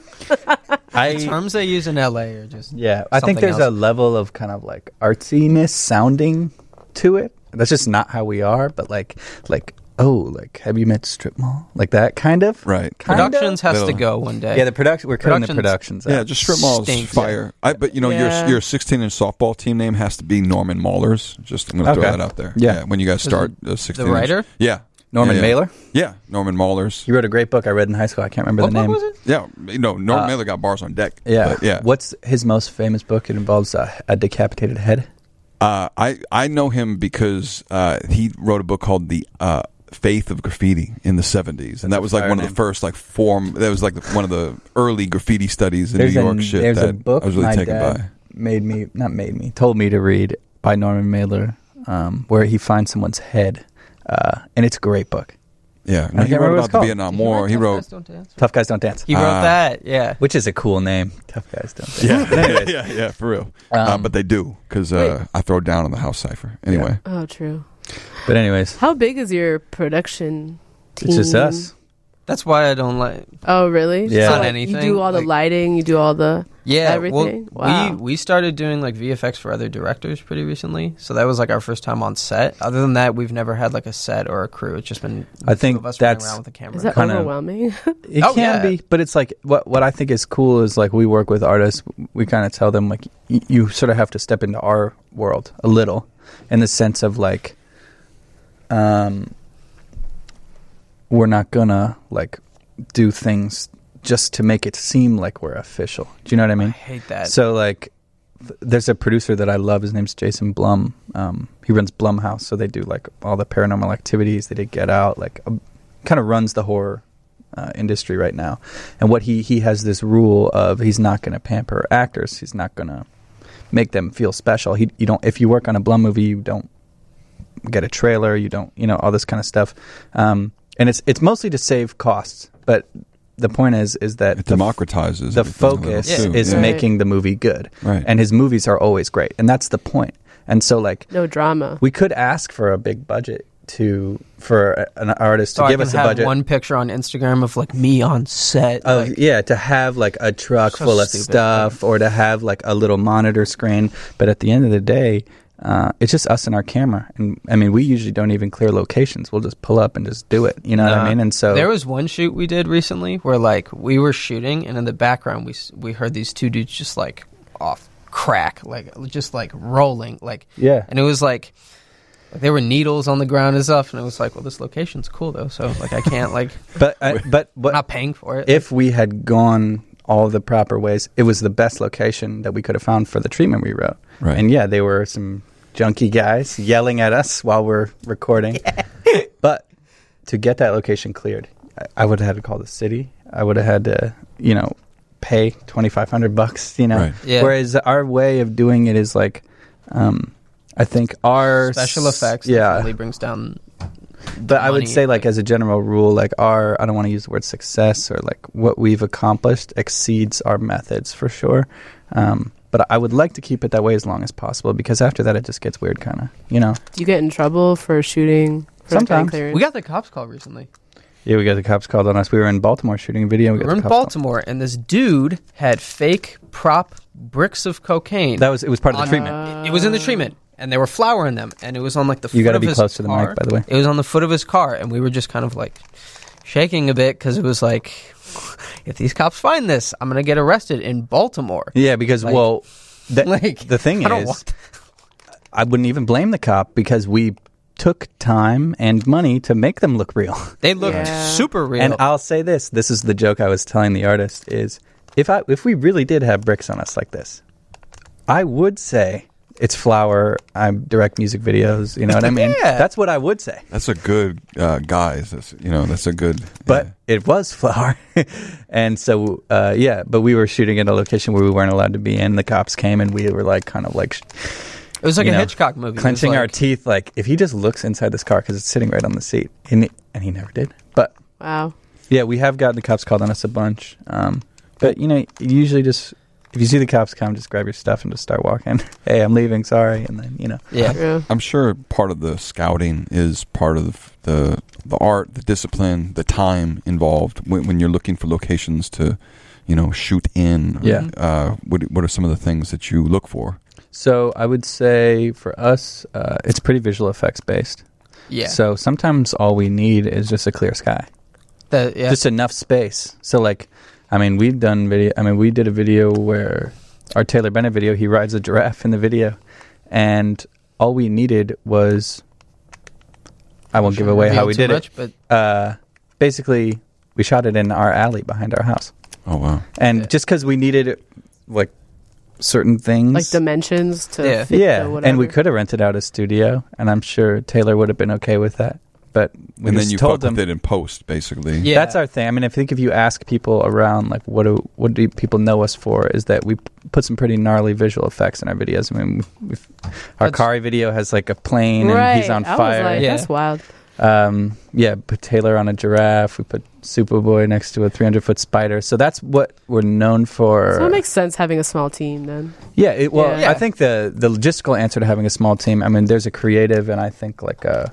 I, the terms they use in L A are just yeah, I think something there's else. a level of kind of like artsiness sounding to it. That's just not how we are, but like, like oh, like, have you met Strip Mall? Like that kind of. Right. Kind Productions of? has to Little- go one day. Yeah, the production. We're cutting the Productions- productions. Yeah, out. just strip malls Stinks. fire. I but you know Yeah. your your sixteen-inch softball team name has to be Norman Maulers. Just I'm going to throw Okay. that out there. Yeah. when you guys start the sixteen. the writer? Yeah, Norman yeah, yeah. Mailer. Yeah, Norman Maulers. He wrote a great book I read in high school. I can't remember What the book name. was it? Yeah, you know Norman Uh, Mailer got bars on deck. Yeah, but yeah. What's his most famous book? It involves a, a decapitated head. Uh, I I know him because uh, he wrote a book called The uh, Faith of Graffiti in the seventies, and that was like fire one of name. the first like form. That was like the, one of the early graffiti studies in There's New York. a, shit there's that a book I was really my taken dad by. made me, not made me, told me to read by Norman Mailer, um, where he finds someone's head, uh, and it's a great book. Yeah, no, I he can't wrote remember what about it's the called. Vietnam Did he War. write He Tough wrote. Guys Don't Dance? Tough Guys Don't Dance, He wrote Ah. that, yeah. which is a cool name. Tough Guys Don't Dance. Yeah, But anyways, yeah, yeah, for real. uh, Um, but they do because uh, I throw down on the house cipher anyway. Oh, true. but anyways, How big is your production team? it's just us. That's why I don't like. Oh, really? Yeah. So, On like, anything, you do all the like- lighting. You do all the Yeah, everything. Well, Wow. we we started doing like V F X for other directors pretty recently, so that was like our first time on set. Other than that, we've never had like a set or a crew. It's just been I two think of us running that's- around with the camera. Is that Kinda- overwhelming? It Oh, can yeah. be, but it's like what what I think is cool is like we work with artists. We kind of tell them like y- you sort of have to step into our world a little, in the sense of like, um, we're not gonna like do things just to make it seem like we're official. Do you know what I I mean? hate that. So like, th- there's a producer that I love. His name's Jason Blum. Um, he runs Blumhouse, so they do like all the Paranormal Activities. They did Get Out. Like, um, kind of runs the horror uh, industry right now. And what he he has this rule of he's not going to pamper actors. He's not going to make them feel special. He you don't if you work on a Blum movie, you don't get a trailer. You don't you know all this kind of stuff. Um, and it's it's mostly to save costs, but the point is is that It the democratizes the everything a little focus Yeah. too. is yeah. Right. making the movie good. Right. And his movies are always great. And that's the point. And so like No drama. we could ask for a big budget to for a- an artist to so give I can us a have budget. one picture on Instagram of like me on set. Of, like, yeah, to have like a truck So full of stupid. stuff or to have like a little monitor screen. But at the end of the day, uh, it's just us and our camera. And I mean, we usually don't even clear locations. We'll just pull up and just do it. You know what I Nah. mean? And so there was one shoot we did recently where like we were shooting and in the background we s- we heard these two dudes just like off crack, like just like rolling, like yeah. and it was like, like there were needles on the ground and stuff, and it was like, well, this location's cool though, so like I can't like But I, but I'm but not paying for it. if we had gone all the proper ways, it was the best location that we could have found for the treatment we wrote. Right. And yeah, they were some junky guys yelling at us while we're recording. But to get that location cleared, I, I would have had to call the city. I would have had to, you know, pay twenty-five hundred bucks, you know. Right. Yeah. Whereas our way of doing it is like, um, I think our Special s- effects yeah. definitely brings down. But I would money, say, like, like- as a general rule, like, our, I don't want to use the word success or, like, what we've accomplished exceeds our methods for sure. Um, but I would like to keep it that way as long as possible because after that, it just gets weird, kind of, you know? Do you get in trouble for shooting? For Sometimes. clearance? We got the cops call recently. Yeah, we got the cops called on us. We were in Baltimore shooting a video. We We got were the in cops called. Baltimore, and this dude had fake prop bricks of cocaine. That was, it was part of the on- treatment. It was in the treatment, and there were flour in them, and it was on like the. You got gotta to be close to the mic, by the way. It was on the foot of his car, and we were just kind of like shaking a bit because it was like, if these cops find this, I'm gonna get arrested in Baltimore. Yeah, because, Like- well, the, Like, the thing I don't is, want- I wouldn't even blame the cop because we took time and money to make them look real. They looked Yeah. super real. And I'll say this: this is the joke I was telling the artist: is if I if we really did have bricks on us like this, I would say it's Flower. I direct music videos. You know what I mean? Yeah. That's what I would say. That's a good uh, guys. That's, you know, that's a good. But yeah. it was Flower, and so uh, yeah. But we were shooting at a location where we weren't allowed to be in. The cops came, and we were like, kind of like, It was like you a know, Hitchcock movie. It was clenching like- our teeth. Like, if he just looks inside this car because it's sitting right on the seat, and he, and he never did. But Wow. yeah, we have gotten the cops called on us a bunch. Um, but you know, you usually just. If you see the cops come, just grab your stuff and just start walking. Hey, I'm leaving. Sorry, and then you know. Yeah. Yeah. I'm sure part of the scouting is part of the the art, the discipline, the time involved when, when you're looking for locations to, you know, shoot in. Yeah. Uh, what what are some of the things that you look for? So I would say for us, uh, it's pretty visual effects based. Yeah. So sometimes all we need is just a clear sky, The- yeah. just enough space. So like, I mean, we've done video. I mean, we did a video where our Taylor Bennett video. He rides a giraffe in the video, and all we needed was. I won't give away how we did much, it. But Uh, basically, we shot it in our alley behind our house, Oh wow. and Yeah. just because we needed like certain things, Like dimensions to Yeah. fit yeah, the whatever. and we could have rented out a studio, and I'm sure Taylor would have been okay with that. But we And just then you told fuck with them it in post, basically. Yeah. that's our thing. I mean, I think if you ask people around, like, what do what do people know us for, is that we p- put some pretty gnarly visual effects in our videos. I mean, we've, our That's- Kari video has like a plane right. and he's on I fire. Was like, Yeah. That's wild. Um, yeah, put Taylor on a giraffe. We put Superboy next to a three hundred foot spider. So that's what we're known for. So it makes sense having a small team then. Yeah, it, well, Yeah. I think the the logistical answer to having a small team. I mean, there's a creative, and I think like a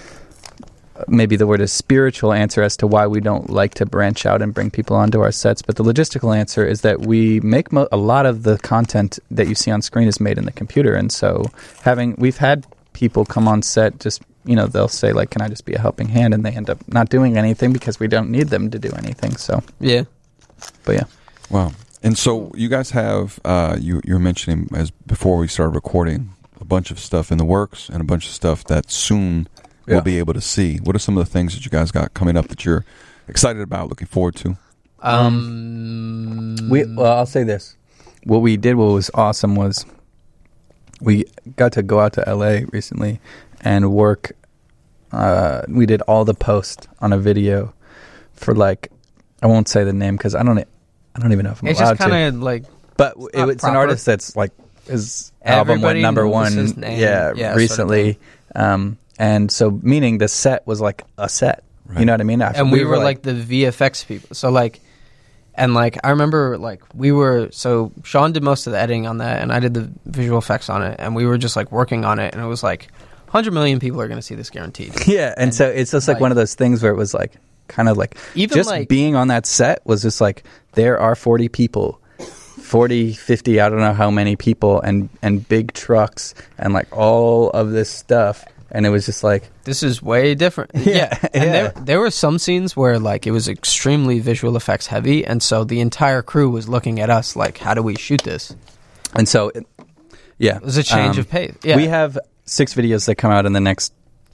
maybe the word is spiritual answer as to why we don't like to branch out and bring people onto our sets. But the logistical answer is that we make mo- a lot of the content that you see on screen is made in the computer, and so having we've had people come on set just. You know, they'll say, like, can I just be a helping hand? And they end up not doing anything because we don't need them to do anything. So, yeah. but yeah. Wow. And so you guys have uh, you you were mentioning as before we started recording a bunch of stuff in the works and a bunch of stuff that soon Yeah. we'll be able to see. What are some of the things that you guys got coming up that you're excited about, looking forward to? Um, We well, I'll say this: what we did, what was awesome, was we got to go out to L A recently and work. Uh, we did all the post on a video for like I won't say the name because I don't I don't even know if I'm it's allowed just kind to. of like But it's it, not it's an proper. artist that's like his album went Everybody number knows one. his name. Yeah, Yeah, sort of recently. Um, and so meaning the set was like a set. Right. You know what I mean? I- and we, were like, the V F X people. So like, and like I remember like we were so Sean did most of the editing on that, and I did the visual effects on it, and we were just like working on it, and it was like one hundred million people are going to see this guaranteed. yeah, and, and, so it's just like, like- one of those things where it was like kind of like Even just like being on that set was just like there are forty people. forty, fifty, I don't know how many people, and and big trucks and like all of this stuff, and it was just like this is way different. Yeah, Yeah, and yeah. there there were some scenes where like it was extremely visual effects heavy, and so the entire crew was looking at us like, how do we shoot this? and so it, yeah, It was a change Um, of pace. Yeah, we have six videos that come out in the next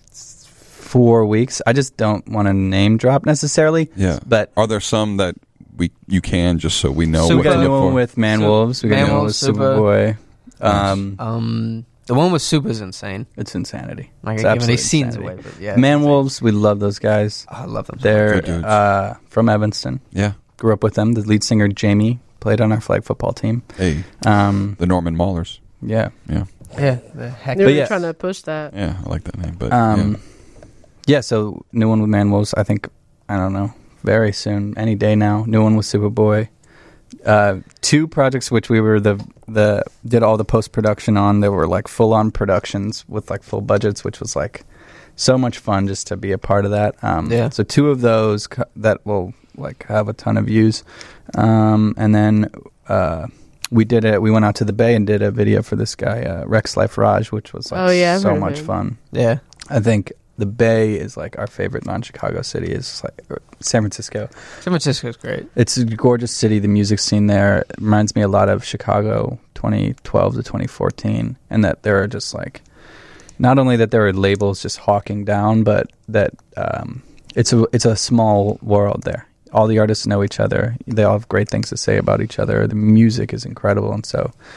four weeks. I just don't want to name drop necessarily. Yeah. But Are there some that we you can just so we know So we what got to a new look one for? with Man Sup- Wolves. We got a Man new one with Wolves, Super- Superboy. Um, um the one with Soup is insane. it's insanity. Like It's I give any absolute scenes insanity. away, but yeah, Man it's Wolves, we love those guys. insane. Oh, I love them. so They're Good dudes. uh, from Evanston. Yeah. Grew up with them. The lead singer Jamie played on our flag football team. Hey, Um, the Norman Maulers. yeah. Yeah. much. Yeah, the heck. They were yes. trying to push that. Yeah, I like that name. But Um, yeah. So new one with Man Wolves. I think I don't know. Very soon, any day now. New one with Superboy. Uh, two projects which we were the the did all the post production on. They were like full on productions with like full budgets, which was like so much fun just to be a part of that. Um, Yeah. So two of those co- that will like have a ton of views, um, and then uh, we did it. We went out to the Bay and did a video for this guy uh, Rex Life Raj, which was like Oh, yeah, I've so heard of much him. fun. Yeah, I think the Bay is like our favorite non-Chicago city. Is like or San Francisco. San Francisco's great. It's a gorgeous city. The music scene there reminds me a lot of Chicago, twenty twelve to twenty fourteen, and that there are just like not only that there are labels just hawking down, but that um, it's a it's a small world there. All the artists know each other. They all have great things to say about each other. The music is incredible, and so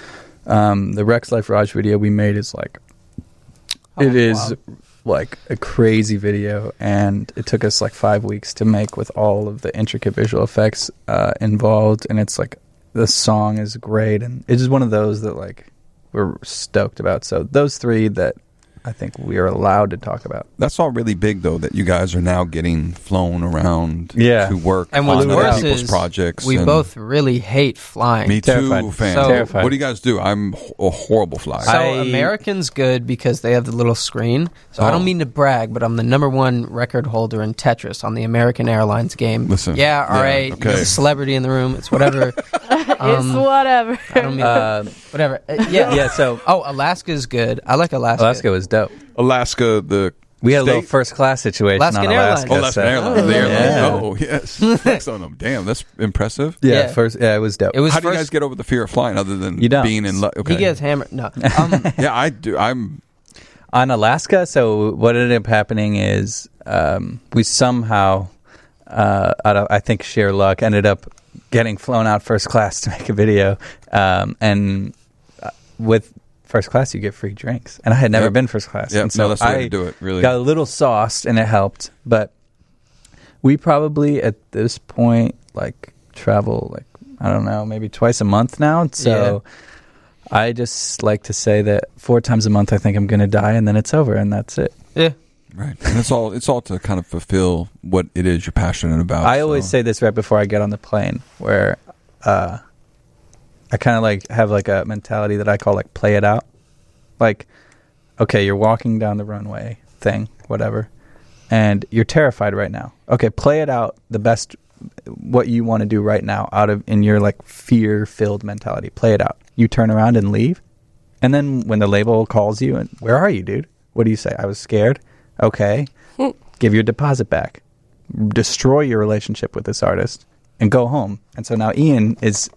Um, the Rex Life Raj video we made is like, Oh, it is wow. like a crazy video, and it took us like five weeks to make with all of the intricate visual effects uh, involved. And it's like the song is great, and it's just one of those that like we're stoked about. So those three that I think we are allowed to talk about. That's all really big, though, that you guys are now getting flown around Yeah. to work And on what's other worse people's is projects. we and both really hate flying. Me too, Terrified. fam. So- Terrified. What do you guys do? I'm h- a horrible flyer. So I- American's good because they have the little screen. So I Oh. don't mean to brag, but I'm the number one record holder in Tetris on the American Airlines game. Listen, Yeah, all yeah, right. okay. You're the celebrity in the room. It's whatever. it's Um, whatever. I don't mean Uh, whatever. Uh, yeah. yeah, so Oh, Alaska's good. I like Alaska. Alaska was dope. Alaska, the We had a little state- first class situation Alaskan on Airlines. Alaska. Oh, Alaska so- Airlines. Oh. The airline. Yeah. Oh, yes. Flex on them. Damn, that's impressive. Yeah, Yeah. first. Yeah, it was dope. It was How do you first- guys get over the fear of flying other than You don't. being in love? Okay. He gets hammered. No. Um, yeah, I do. I'm. on Alaska. So what ended up happening is um, we somehow, uh, out of I think sheer luck, ended up getting flown out first class to make a video, um, and uh, with first class you get free drinks, and I had never Yep. been first class. Yeah, and so no, that's the way I to do it. Really. got a little sauced, and it helped. But we probably at this point like travel like I don't know maybe twice a month now. So. I just like to say that four times a month I think I'm going to die, and then it's over, and that's it. yeah. Right. And it's all. It's all to kind of fulfill what it is you're passionate about. I always so. say this right before I get on the plane, where uh, I kind of like have like a mentality that I call like play it out. Like, okay, you're walking down the runway thing, whatever, and you're terrified right now. Okay, play it out the best what you want to do right now out of in your like fear-filled mentality. Play it out. You turn around and leave, and then when the label calls you, and where are you, dude? What do you say? I was scared. Okay, give your deposit back. Destroy your relationship with this artist and go home. And so now Ian is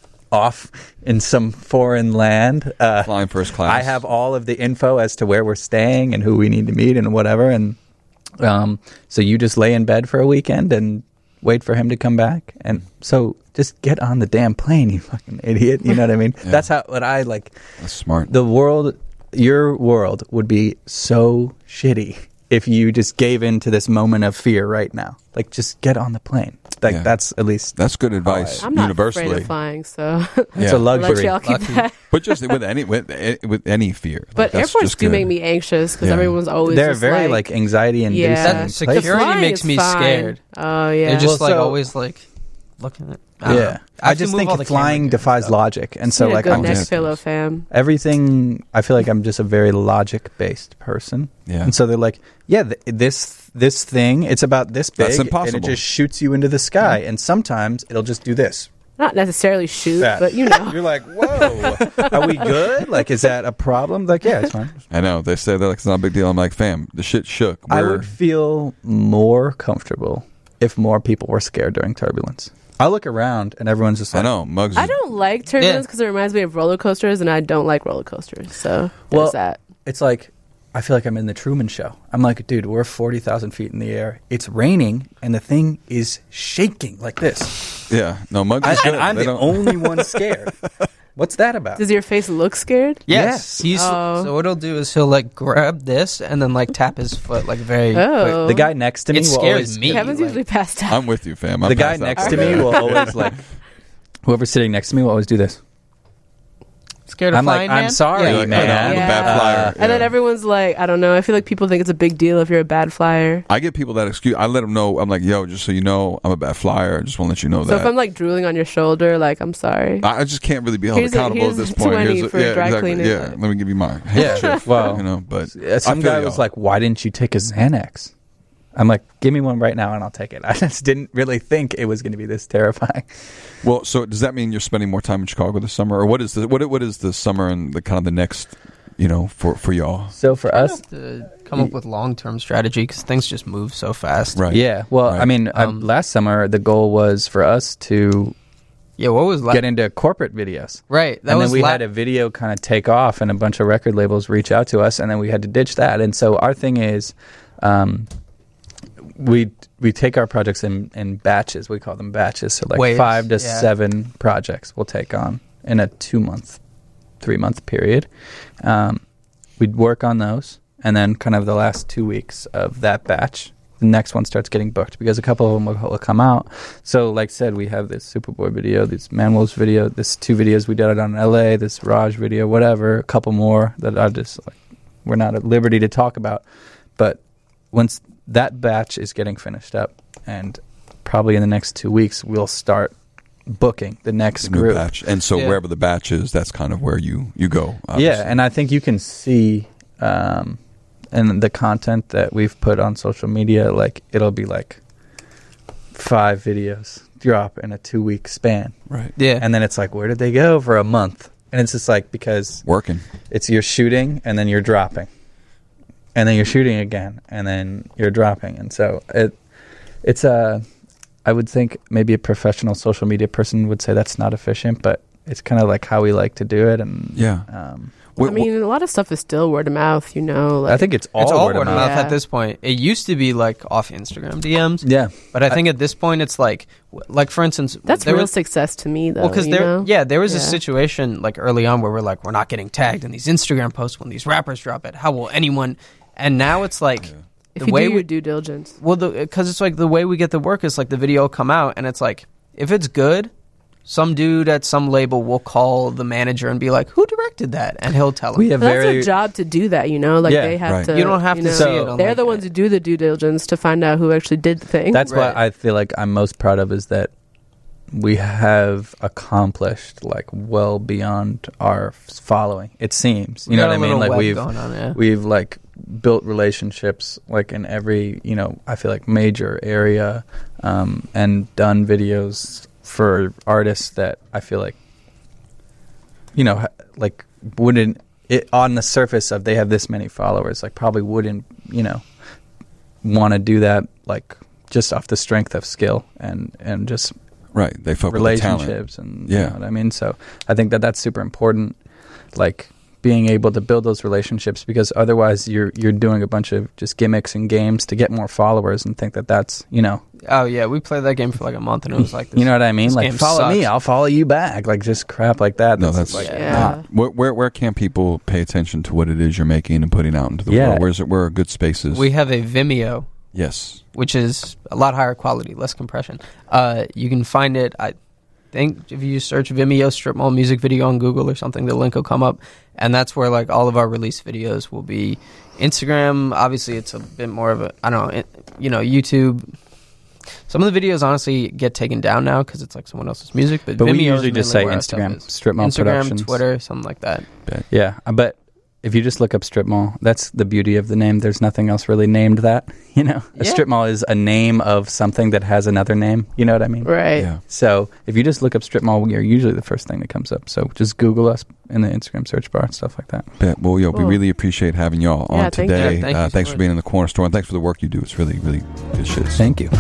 off in some foreign land. Uh, flying first class. I have all of the info as to where we're staying and who we need to meet and whatever. And um, so you just lay in bed for a weekend and wait for him to come back. And so just get on the damn plane, you fucking idiot. You know what I mean? Yeah. That's how what I like. That's smart. The world, your world would be so shitty if you just gave in to this moment of fear right now. Like, just get on the plane. Like, Yeah. that's at least That's good advice. I'm not universally. afraid of flying, so it's Yeah. a I'll let luxury. y'all keep Lucky. that. But just with any with with any fear. Like, But that's airports just do good. make me anxious because Yeah. everyone's always They're just very like, like, anxiety inducing. yeah. That places. security Flying makes is me fine. scared. Oh yeah. They're just Well, like so- always like looking at. I don't Yeah, know. I, have to just move think all the flying camera gear and defies stuff. logic, and Just so need a like good I'm neck just pillow, fam. everything. I feel like I'm just a very logic based person, Yeah. and so they're like, yeah, th- this this thing, it's about this big, That's and impossible. it just shoots you into the sky, and sometimes it'll just do this. Not necessarily shoot, That. but you know. You're like, whoa, are we good? Like, is that a problem? Like, yeah, it's fine. I know they say that like it's not a big deal. I'm like, fam, the shit shook. I We're- would feel more comfortable if more people were scared during turbulence. I look around and everyone's just I like, know Muggs. I don't like turbulence Yeah. because it reminds me of roller coasters, and I don't like roller coasters. So there's Well, that. it's like, I feel like I'm in the Truman Show. I'm like, dude, we're forty thousand feet in the air. It's raining, and the thing is shaking like this. Yeah, no Muggs. I, is good. and I'm They the don't- only one scared. What's that about? Does your face look scared? Yes. Yes. He's, Oh. So what he'll do is he'll like grab this and then like tap his foot like very quick. Oh, The guy next to me It will scares always. me. Kevin's like- usually passed out. I'm with you, fam. I'm The guy passed out next for to me that. will always like. Whoever's sitting next to me will always do this. Scared of I'm like, flying, I'm man? sorry, Yeah. You're like, man. I know, I'm a bad Yeah. flyer. And then Yeah. everyone's like, I don't know. I feel like people think it's a big deal if you're a bad flyer. I get people that excuse. I let them know. I'm like, yo, just so you know, I'm a bad flyer. I just want to let you know So that. if I'm like drooling on your shoulder, like, I'm sorry. I I just can't really be held Here's a- accountable here's at this a point. twenty a- for yeah, dry exactly. cleaning. Yeah, let me give you my Yeah. handkerchief. Well, you know, but Uh, Some I feel guy y'all. was like, "Why didn't you take a Xanax?" I'm like, "Give me one right now, and I'll take it." I just didn't really think it was going to be this terrifying. Well, so does that mean you're spending more time in Chicago this summer, or what is the what what is the summer and the kind of the next, you know, for for y'all? So for us, To come up with long term strategy because things just move so fast. Right. yeah. Well, Right. I mean, uh, Um, last summer the goal was for us to Yeah. What was like? get into corporate videos. Right. That and was then we la- had a video kind of take off, and a bunch of record labels reach out to us, and then we had to ditch that. And so our thing is, um, we we take our projects in, in batches. We call them batches, so like Waves, five to yeah. seven projects we'll take on in a two month three month period. Um, we'd work on those, and then kind of the last two weeks of that batch, the next one starts getting booked because a couple of them will, will come out. So, like I said, we have this Superboy video, this Manwolves video, this two videos we did it on L A, this Raj video, whatever, a couple more that I just like, we're not at liberty to talk about. But once that batch is getting finished up, and probably in the next two weeks, we'll start booking the next The new group. batch. And so Yeah. wherever the batch is, that's kind of where you, you go. Yeah, obviously. and I think you can see um, in the content that we've put on social media, like it'll be like five videos drop in a two-week span. Right. Yeah. And then it's like, where did they go for a month? And it's just like, because Working. it's you're shooting and then you're dropping. And then you're shooting again and then you're dropping. And so it it's a, I would think maybe a professional social media person would say that's not efficient, but it's kind of like how we like to do it. And Yeah. um, Wh- I mean, a lot of stuff is still word of mouth, you know. Like, I think it's all, it's all word, of mouth. Yeah. at this point. It used to be like off Instagram D Ms, Yeah. but I think at this point it's like, like for instance, that's there real was, success to me, though. well, because you there, know? yeah, there was a Yeah. situation like early on where we're like, we're not getting tagged in these Instagram posts when these rappers drop it. How will anyone? And now it's like, if the you way do your we, due diligence. well, because it's like the way we get the work is like the video will come out and it's like, if it's good, some dude at some label will call the manager and be like, who directed that? And he'll tell him. We have But that's very their job to do that, you know. Like Yeah, they have right. to. You don't have to know, see it on, They're like, the ones who do the due diligence to find out who actually did the thing. That's Right. what I feel like I'm most proud of, is that we have accomplished like well beyond our f- following. It seems, you We know got what I a mean? little Like web we've going on, yeah. we've like built relationships like in every, you know, I feel like major area, um, and done videos for artists that I feel like, you know, ha- like wouldn't it on the surface of they have this many followers, like probably wouldn't, you know, want to do that like just off the strength of skill and and just Right. They fuck with the talent. relationships and Yeah. you know what I mean. So I think that that's super important, like being able to build those relationships, because otherwise you're you're doing a bunch of just gimmicks and games to get more followers and think that that's, you know, Oh yeah, we played that game for like a month and it was like this. you know what I mean, this like game follow me, sucks. I'll follow you back, like just crap like that. No, that's like Yeah. not. Where, where where can people pay attention to what it is you're making and putting out into the Yeah. world? Where's it? Where are good spaces? We have a Vimeo, yes. which is a lot higher quality, less compression. Uh, you can find it. I think if you search Vimeo Strip Mall music video on Google or something, the link will come up, and that's where like all of our release videos will be. Instagram, obviously, it's a bit more of a I don't know, it, you know, YouTube. Some of the videos honestly get taken down now because it's like someone else's music, but, But Vimeo we is usually just say mainly where our stuff Instagram, is. Strip Mall Instagram, Productions. Twitter, something like that. Yeah, but if you just look up strip mall, that's the beauty of the name. There's nothing else really named that. You know, a Yeah. strip mall is a name of something that has another name. You know what I mean? Right. Yeah. So if you just look up strip mall, you're usually the first thing that comes up. So just Google us in the Instagram search bar and stuff like that. Bet. Well, yo, we Cool. really appreciate having y'all Yeah, on thank you. today. Yeah, thank uh, you so thanks for much. being in the corner store, and thanks for the work you do. It's really, really good shit. Thank you.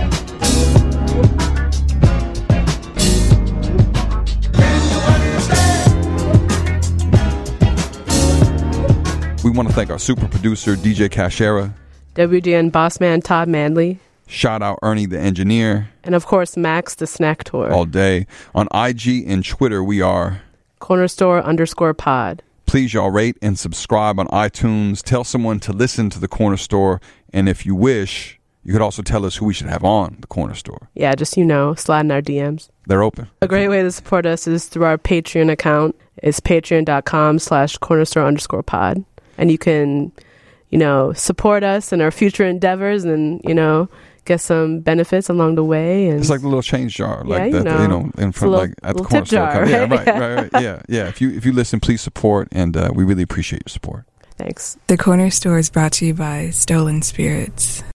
We want to thank our super producer, D J Cashera. W G N boss man Todd Manley. Shout out Ernie the engineer And of course, Max the snack tour. all day. On I G and Twitter, we are. Corner store underscore pod. Please, y'all, rate and subscribe on iTunes. Tell someone to listen to the corner store. And if you wish, you could also tell us who we should have on the corner store. Yeah, just, you know, slide in our D Ms. They're open. A great way to support us is through our Patreon account. It's patreon.com slash corner store underscore pod. And you can, you know, support us in our future endeavors and, you know, get some benefits along the way. And It's like the little change jar, like Yeah, you that, know. you know, in It's a front, little- like at the little corner tip store. jar, Yeah, right? right, right, right. Yeah, yeah. If you if you listen, please support, and uh, we really appreciate your support. thanks. The Corner Store is brought to you by Stolen Spirits.